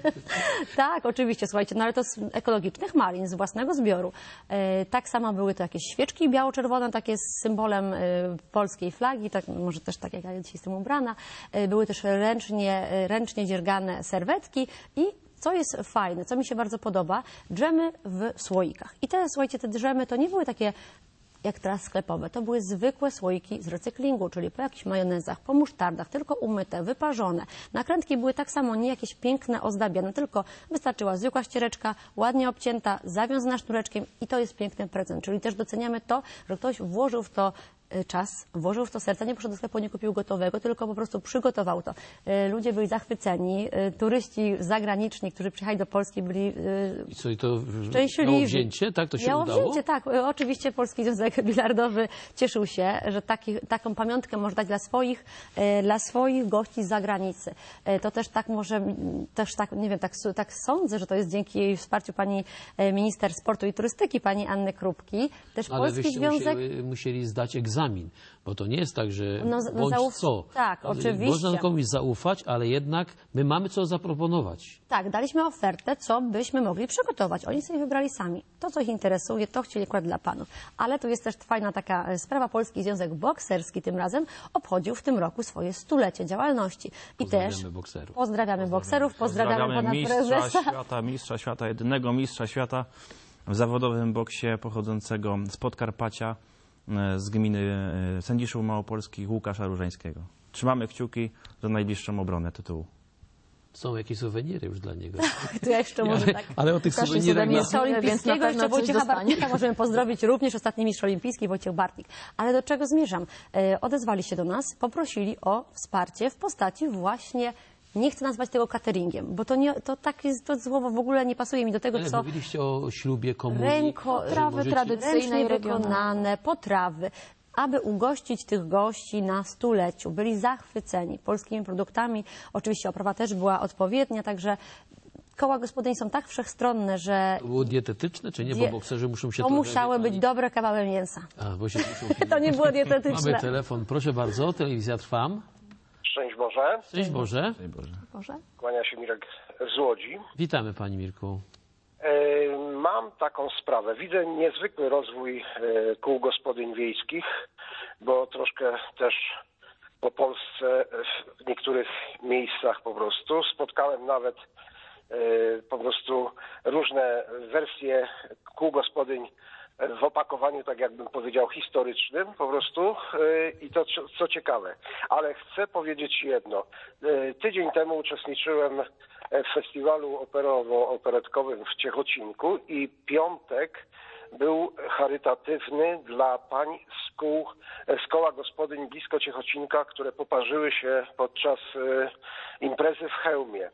tak, oczywiście, słuchajcie, no ale to z ekologicznych malin, z własnego zbioru. E, tak samo były to jakieś świeczki biało-czerwone, takie z symbolem e, polskiej flagi, tak, może też tak jak ja dzisiaj jestem ubrana. E, były też ręcznie, e, ręcznie dziergane serwetki i co jest fajne, co mi się bardzo podoba, dżemy w słoikach. I te, słuchajcie, te dżemy to nie były takie jak teraz sklepowe. To były zwykłe słoiki z recyklingu, czyli po jakichś majonezach, po musztardach, tylko umyte, wyparzone. Nakrętki były tak samo, nie jakieś piękne, ozdabiane, tylko wystarczyła zwykła ściereczka, ładnie obcięta, zawiązana sznureczkiem i to jest piękny prezent. Czyli też doceniamy to, że ktoś włożył w to czas, włożył w to serce, nie poszedł do sklepu, nie kupił gotowego, tylko po prostu przygotował to. E, Ludzie byli zachwyceni, e, turyści zagraniczni, którzy przyjechali do Polski, byli I co, i to szczęśliwi. miało wzięcie, tak? To się Miało udało? wzięcie, tak. E, Oczywiście Polski Związek Bilardowy cieszył się, że taki, taką pamiątkę może dać dla swoich, e, dla swoich gości z zagranicy. E, To też tak może, m, też tak, nie wiem, tak, su- tak sądzę, że to jest dzięki jej wsparciu pani e, minister sportu i turystyki, pani Anny Krupki. Też Ale Polski wyście Związek... musieli, musieli zdać egzamin, bo to nie jest tak, że No, z- no bądź zauf- co. tak, oczywiście. Można komuś zaufać, ale jednak my mamy co zaproponować. Tak, daliśmy ofertę, co byśmy mogli przygotować. Oni sobie wybrali sami. To, co ich interesuje, to chcieli akurat dla panów. Ale tu jest też fajna taka e, sprawa. Polski Związek Bokserski tym razem obchodził w tym roku swoje stulecie działalności. I Pozdrawiamy też bokserów. pozdrawiamy bokserów, pozdrawiamy, pana mistrza prezesa. świata, mistrza świata, jedynego mistrza świata w zawodowym boksie pochodzącego z Podkarpacia, e, z gminy e, Sędziszów Małopolskich, Łukasza Różańskiego. Trzymamy kciuki za najbliższą obronę tytułu. Są jakieś suweniry już dla niego. To ja jeszcze może tak. Ale o tych Starszy suwenirach... suwenir. Mistrza Więc na olimpijskiego, pewno jeszcze coś Wojciecha dostanie. Bartnika możemy pozdrowić, również ostatni mistrz olimpijski Wojciech Bartnik. Ale do czego zmierzam? E, odezwali się do nas, poprosili o wsparcie w postaci właśnie, nie chcę nazwać tego cateringiem, bo to, nie, to tak jest, to słowo w ogóle nie pasuje mi do tego, Ale co mówiliście o ślubie, komunii. ręko, że Potrawy możecie- tradycyjne ręcznie i regionalne. wykonane potrawy, aby ugościć tych gości na stuleciu. Byli zachwyceni polskimi produktami. Oczywiście oprawa też była odpowiednia, także koła gospodyń są tak wszechstronne, że To było dietetyczne, czy nie? Bo Die- bokserzy muszą się to trochę, musiały wie być pani- dobre kawały mięsa. A, bo się muszą... To nie było dietetyczne. Mamy telefon, proszę bardzo, telewizja Trwam. Szczęść Boże. Szczęść Boże. Daj Boże. Boże? Kłania się Mirek z Łodzi. Witamy Pani Mirku. E, Mam taką sprawę. Widzę niezwykły rozwój e, kół gospodyń wiejskich, bo troszkę też po Polsce e, w niektórych miejscach po prostu spotkałem nawet e, po prostu różne wersje kół gospodyń w opakowaniu, tak jakbym powiedział, historycznym po prostu yy, i to co, co ciekawe. Ale chcę powiedzieć jedno. Yy, Tydzień temu uczestniczyłem w festiwalu operowo-operetkowym w Ciechocinku i piątek był charytatywny dla pań z, kół, z koła gospodyń blisko Ciechocinka, które poparzyły się podczas yy, imprezy w Chełmie.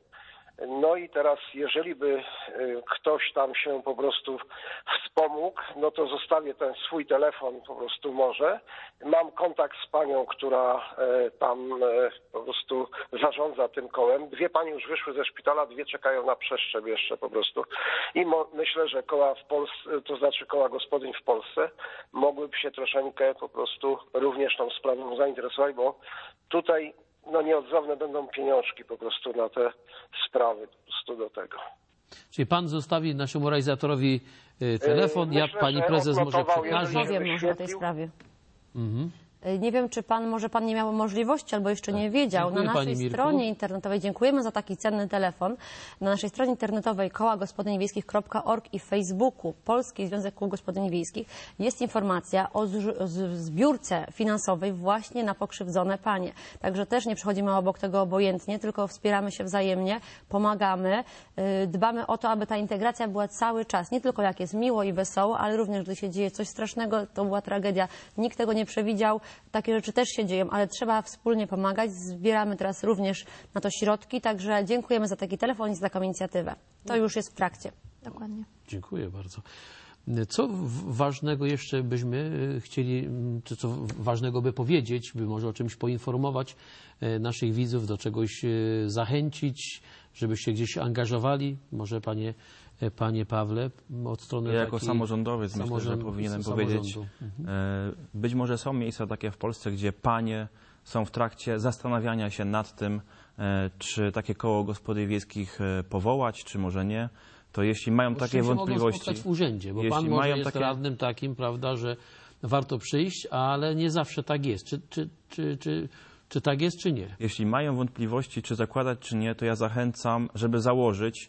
No i teraz, jeżeli by y, ktoś tam się po prostu wspomógł, no to zostawię ten swój telefon po prostu może. Mam kontakt z panią, która y, tam y, po prostu zarządza tym kołem. Dwie pani już wyszły ze szpitala, dwie czekają na przeszczep jeszcze po prostu. I mo- myślę, że koła w Polsce, to znaczy koła gospodyń w Polsce mogłyby się troszeczkę po prostu również tą sprawą zainteresować, bo tutaj no nieodzowne będą pieniążki po prostu na te sprawy, po prostu do tego. Czyli Pan zostawi naszemu realizatorowi y, telefon, Yy, jak myślę, Pani że prezes może odnotował, przekaże. jeżeli- Powiem może o tej wyświetlił. sprawie. Mhm. Nie wiem, czy pan, może pan nie miał możliwości albo jeszcze nie wiedział. Dziękuję, Na naszej pani Mirku. stronie internetowej, dziękujemy za taki cenny telefon, na naszej stronie internetowej koła gospodyń wiejskich kropka org i w Facebooku Polski Związek Kół Gospodyń Wiejskich jest informacja o zż- o z- zbiórce finansowej właśnie na pokrzywdzone panie. Także też nie przechodzimy obok tego obojętnie, tylko wspieramy się wzajemnie, pomagamy, yy, dbamy o to, aby ta integracja była cały czas, nie tylko jak jest miło i wesoło, ale również gdy się dzieje coś strasznego, to była tragedia. Nikt tego nie przewidział. Takie rzeczy też się dzieją, ale trzeba wspólnie pomagać. Zbieramy teraz również na to środki, także dziękujemy za taki telefon i za taką inicjatywę. To już jest w trakcie. Dokładnie. Dziękuję bardzo. Co w- ważnego jeszcze byśmy y, chcieli, mm, czy co w- ważnego by powiedzieć, by może o czymś poinformować y, naszych widzów, do czegoś y, zachęcić, żeby się gdzieś angażowali? Może panie, y, panie Pawle, od strony Ja jako takiej samorządowiec myślę, że samorządu- powinienem samorządu. powiedzieć, e, być może są miejsca takie w Polsce, gdzie panie są w trakcie zastanawiania się nad tym, e, czy takie koło gospodyń wiejskich e, powołać, czy może nie. To jeśli mają Bo z takie czym się mogą wątpliwości, spotkać w urzędzie, bo jeśli pan może mają jest takie- radnym takim, prawda, że warto przyjść, ale nie zawsze tak jest. Czy, czy, czy, czy, czy tak jest, czy nie? jeśli mają wątpliwości, czy zakładać, czy nie, to ja zachęcam, żeby założyć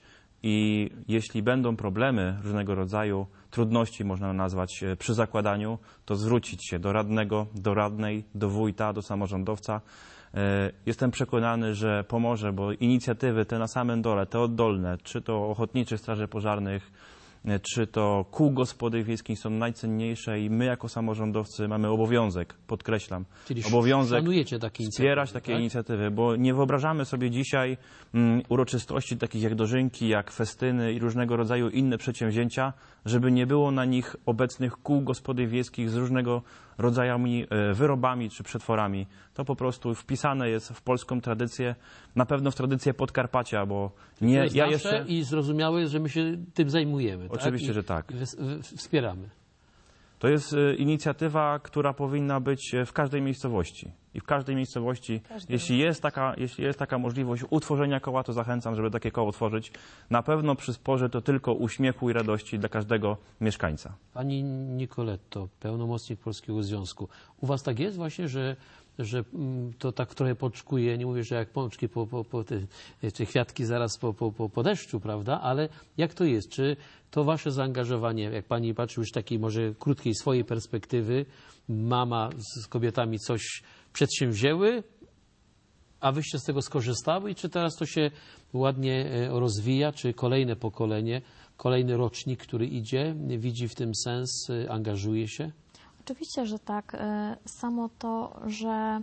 i jeśli będą problemy różnego rodzaju, trudności można nazwać e, przy zakładaniu, to zwrócić się do radnego, do radnej, do wójta, do samorządowca. E, Jestem przekonany, że pomoże, bo inicjatywy te na samym dole, te oddolne, czy to Ochotniczych Straży Pożarnych, czy to kół gospodyń wiejskich są najcenniejsze i my jako samorządowcy mamy obowiązek, podkreślam, Czyli obowiązek szanujecie takie wspierać inicjatywy, takie tak? inicjatywy, bo nie wyobrażamy sobie dzisiaj mm, uroczystości takich jak dożynki, jak festyny i różnego rodzaju inne przedsięwzięcia, żeby nie było na nich obecnych kół gospodyń wiejskich z różnego rodzajami e, wyrobami czy przetworami. To po prostu wpisane jest w polską tradycję, na pewno w tradycję Podkarpacia, bo To nie, jest ja nasze jeszcze... i zrozumiałe, że my się tym zajmujemy. Oczywiście, tak? I, że tak. I wys- w- wspieramy. To jest e, inicjatywa, która powinna być w każdej miejscowości. I w każdej miejscowości, jeśli jest, taka, jeśli jest taka możliwość utworzenia koła, to zachęcam, żeby takie koło tworzyć. Na pewno przysporzy to tylko uśmiechu i radości dla każdego mieszkańca. Pani Nicoletto, pełnomocnik Polskiego Związku. U was tak jest właśnie, że, że mm, to tak trochę poczkuje, nie mówię, że jak pączki po, po, po te, czy kwiatki zaraz po, po, po, po deszczu, prawda? Ale jak to jest? Czy to wasze zaangażowanie, jak pani patrzy już z takiej może krótkiej swojej perspektywy, mama z kobietami coś przedsięwzięły, a wyście z tego skorzystały i czy teraz to się ładnie e, rozwija, czy kolejne pokolenie, kolejny rocznik, który idzie, widzi w tym sens, e, angażuje się? Oczywiście, że tak. E, Samo to, że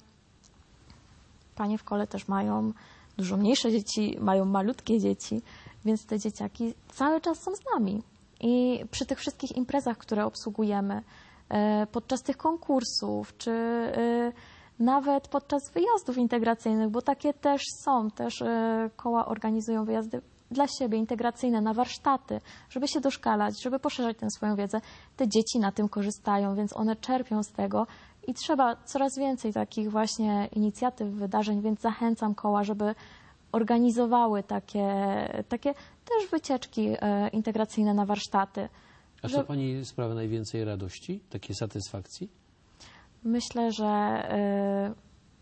panie w kole też mają dużo mniejsze dzieci, mają malutkie dzieci, więc te dzieciaki cały czas są z nami. I przy tych wszystkich imprezach, które obsługujemy, e, podczas tych konkursów, czy e, nawet podczas wyjazdów integracyjnych, bo takie też są, też e, koła organizują wyjazdy dla siebie, integracyjne, na warsztaty, żeby się doszkalać, żeby poszerzać tę swoją wiedzę. Te dzieci na tym korzystają, więc one czerpią z tego i trzeba coraz więcej takich właśnie inicjatyw, wydarzeń, więc zachęcam koła, żeby organizowały takie, takie też wycieczki e, integracyjne na warsztaty. A Że- co pani sprawia najwięcej radości, takiej satysfakcji? Myślę, że y,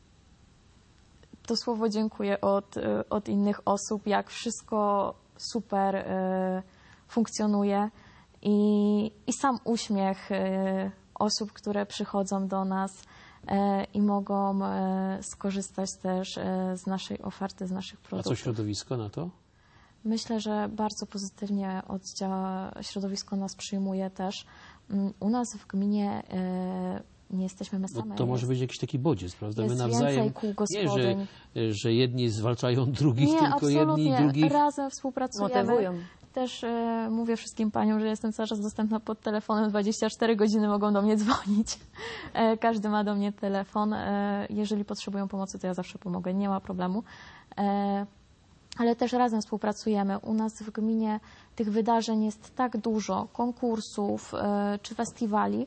to słowo dziękuję od, y, od innych osób, jak wszystko super y, funkcjonuje i, i sam uśmiech y, osób, które przychodzą do nas y, i mogą y, skorzystać też y, z naszej oferty, z naszych A co produktów. środowisko na to? Myślę, że bardzo pozytywnie oddział środowisko nas przyjmuje też. Mm, U nas w gminie y, nie jesteśmy my Bo same. to może jest- być jakiś taki bodziec, prawda? jest My nawzajem, więcej kół nie, że, gospodyń. że jedni zwalczają drugich, Nie, tylko jedni absolutnie. drugich. Razem współpracujemy. Motywują. Też e, mówię wszystkim paniom, że jestem cały czas dostępna pod telefonem. dwadzieścia cztery godziny mogą do mnie dzwonić. E, każdy ma do mnie telefon. E, jeżeli potrzebują pomocy, to ja zawsze pomogę. Nie ma problemu. E, ale też razem współpracujemy. U nas w gminie tych wydarzeń jest tak dużo, konkursów e, czy festiwali,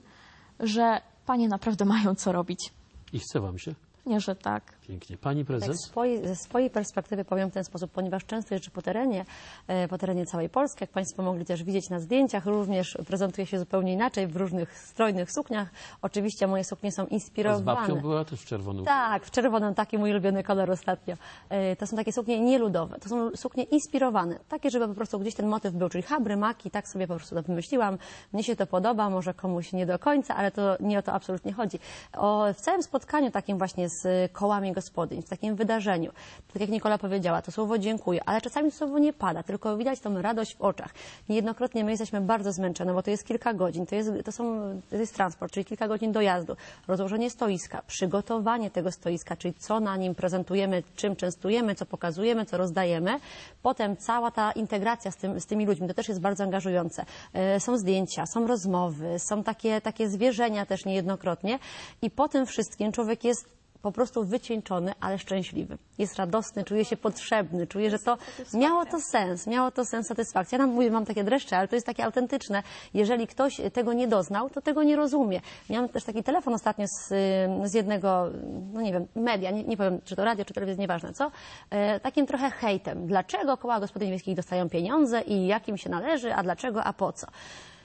że panie naprawdę mają co robić. I chce wam się. Nie, że tak. Pięknie. Pani Tak, prezes? z swojej, ze swojej perspektywy powiem w ten sposób, ponieważ często jeżdżę po terenie, e, po terenie całej Polski, jak Państwo mogli też widzieć na zdjęciach, również prezentuję się zupełnie inaczej, w różnych strojnych sukniach. Oczywiście moje suknie są A z inspirowane. babcią była też w czerwonym. Tak, w czerwonym, taki mój ulubiony kolor ostatnio. E, To są takie suknie nieludowe, to są suknie inspirowane, takie, żeby po prostu gdzieś ten motyw był, czyli chabry, maki, tak sobie po prostu to wymyśliłam. Mnie się to podoba, może komuś nie do końca, ale to nie o to absolutnie chodzi. O, w całym spotkaniu takim właśnie z kołami gospodyń, w takim wydarzeniu, tak jak Nikola powiedziała, to słowo dziękuję, ale czasami to słowo nie pada, tylko widać tą radość w oczach. Niejednokrotnie my jesteśmy bardzo zmęczone, bo to jest kilka godzin, to jest, to są, to jest transport, czyli kilka godzin dojazdu, rozłożenie stoiska, przygotowanie tego stoiska, czyli co na nim prezentujemy, czym częstujemy, co pokazujemy, co rozdajemy. Potem cała ta integracja z, tym, z tymi ludźmi, to też jest bardzo angażujące. E, Są zdjęcia, są rozmowy, są takie, takie zwierzenia też niejednokrotnie i po tym wszystkim człowiek jest po prostu wycieńczony, ale szczęśliwy. Jest radosny, czuje się potrzebny, czuje, że to miało to sens, miało to sens, satysfakcja. Ja nam mówię, mam takie dreszcze, ale to jest takie autentyczne. Jeżeli ktoś tego nie doznał, to tego nie rozumie. Miałam też taki telefon ostatnio z, z jednego, no nie wiem, media, nie, nie powiem, czy to radio, czy telewizja, nieważne co, e, takim trochę hejtem. Dlaczego koła gospodyń wiejskich dostają pieniądze i jakim się należy, a dlaczego, a po co?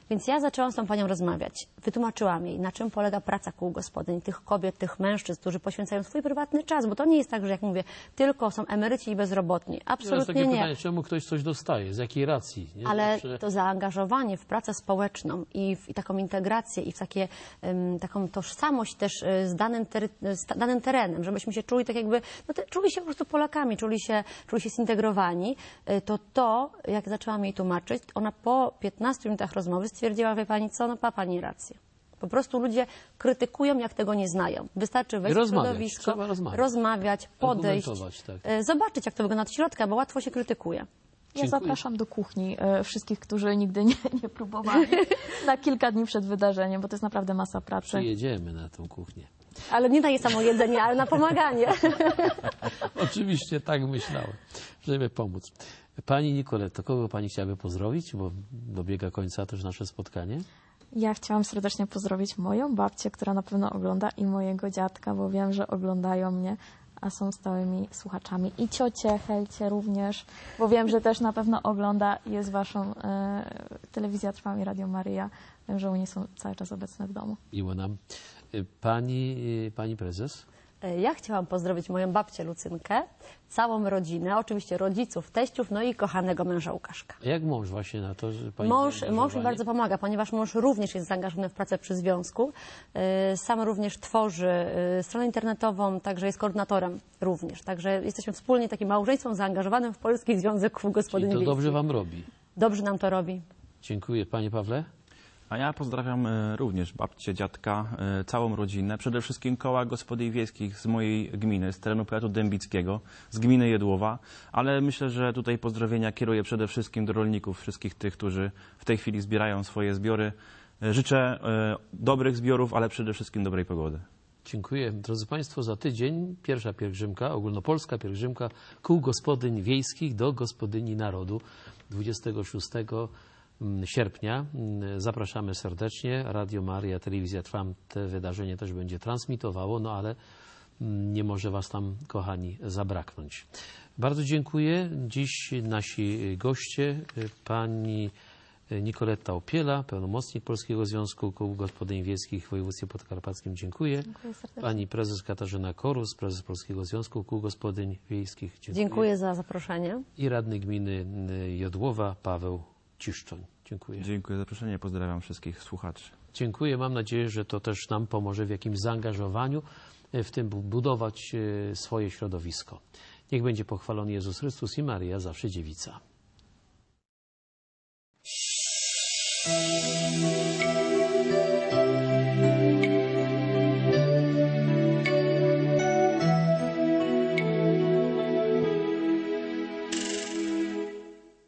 Więc ja zaczęłam z tą panią rozmawiać. Wytłumaczyłam jej, na czym polega praca kół gospodyń, tych kobiet, tych mężczyzn, którzy poświęcają swój prywatny czas, bo to nie jest tak, że jak mówię, tylko są emeryci i bezrobotni. Teraz Absolutnie takie nie. pytanie, czemu ktoś coś dostaje, z jakiej racji? Nie? Ale Zawsze- to zaangażowanie w pracę społeczną i w i taką integrację i w takie, em, taką tożsamość też e, z danym, tery, z ta- danym terenem, żebyśmy się czuli tak jakby, no te, czuli się po prostu Polakami, czuli się, czuli się zintegrowani, e, to to, jak zaczęłam jej tłumaczyć, ona po piętnastu minutach rozmowy stwierdziła, wie pani co, no ma pani rację. Po prostu ludzie krytykują, jak tego nie znają. Wystarczy wejść w rozmawiać, środowisko, trzeba rozmawiać. rozmawiać, podejść, Argumentować, tak. e, zobaczyć, jak to wygląda od środka, bo łatwo się krytykuje. Ja Dziękuję. zapraszam do kuchni e, wszystkich, którzy nigdy nie, nie próbowali na kilka dni przed wydarzeniem, bo to jest naprawdę masa pracy. Przyjedziemy na tę kuchnię. Ale nie daje samo jedzenie, ale na pomaganie. Oczywiście tak myślałem, żeby pomóc. Pani Nicoletto, kogo pani chciałaby pozdrowić, bo dobiega końca też nasze spotkanie? Ja chciałam serdecznie pozdrowić moją babcię, która na pewno ogląda, i mojego dziadka, bo wiem, że oglądają mnie, a są stałymi słuchaczami. I ciocię Helcie również, bo wiem, że też na pewno ogląda i jest waszą e, Telewizja Trwam i Radio Maryja. Wiem, że oni są cały czas obecne w domu. Miło nam. Pani, pani prezes? Ja chciałam pozdrowić moją babcię Lucynkę, całą rodzinę, oczywiście rodziców, teściów, no i kochanego męża Łukaszka. A jak mąż właśnie na to, że pani Mąż, mąż mi zaangażowanie? bardzo pomaga, ponieważ mąż również jest zaangażowany w pracę przy związku. Yy, Sam również tworzy yy, stronę internetową, także jest koordynatorem również. Także jesteśmy wspólnie takim małżeństwem zaangażowanym w Polski Związek Kół Czyli Gospodyń to Wiejskich. dobrze wam robi. Dobrze nam to robi. Dziękuję. Panie Pawle? A ja pozdrawiam e, również babcię, dziadka, e, całą rodzinę, przede wszystkim koła gospodyń wiejskich z mojej gminy, z terenu powiatu dębickiego, z gminy Jedłowa, ale myślę, że tutaj pozdrowienia kieruję przede wszystkim do rolników, wszystkich tych, którzy w tej chwili zbierają swoje zbiory. E, Życzę e, dobrych zbiorów, ale przede wszystkim dobrej pogody. Dziękuję. Drodzy Państwo, za tydzień pierwsza pielgrzymka, ogólnopolska pielgrzymka Kół Gospodyń Wiejskich do Gospodyni Narodu dwudziestego szóstego sierpnia. Zapraszamy serdecznie. Radio Maryja, Telewizja Trwam te wydarzenie też będzie transmitowało, no ale nie może Was tam, kochani, zabraknąć. Bardzo dziękuję. Dziś nasi goście, pani Nicoletta Opiela, pełnomocnik Polskiego Związku Kół Gospodyń Wiejskich w województwie podkarpackim. Dziękuję. Dziękuję serdecznie. Pani prezes Katarzyna Korus, prezes Polskiego Związku Kół Gospodyń Wiejskich. Dziękuję. Dziękuję za zaproszenie. I radny gminy Jodłowa, Paweł Ciszczoń. Dziękuję. Dziękuję za zaproszenie, pozdrawiam wszystkich słuchaczy. Dziękuję. Mam nadzieję, że to też nam pomoże w jakimś zaangażowaniu, w tym budować swoje środowisko. Niech będzie pochwalony Jezus Chrystus i Maryja, zawsze dziewica.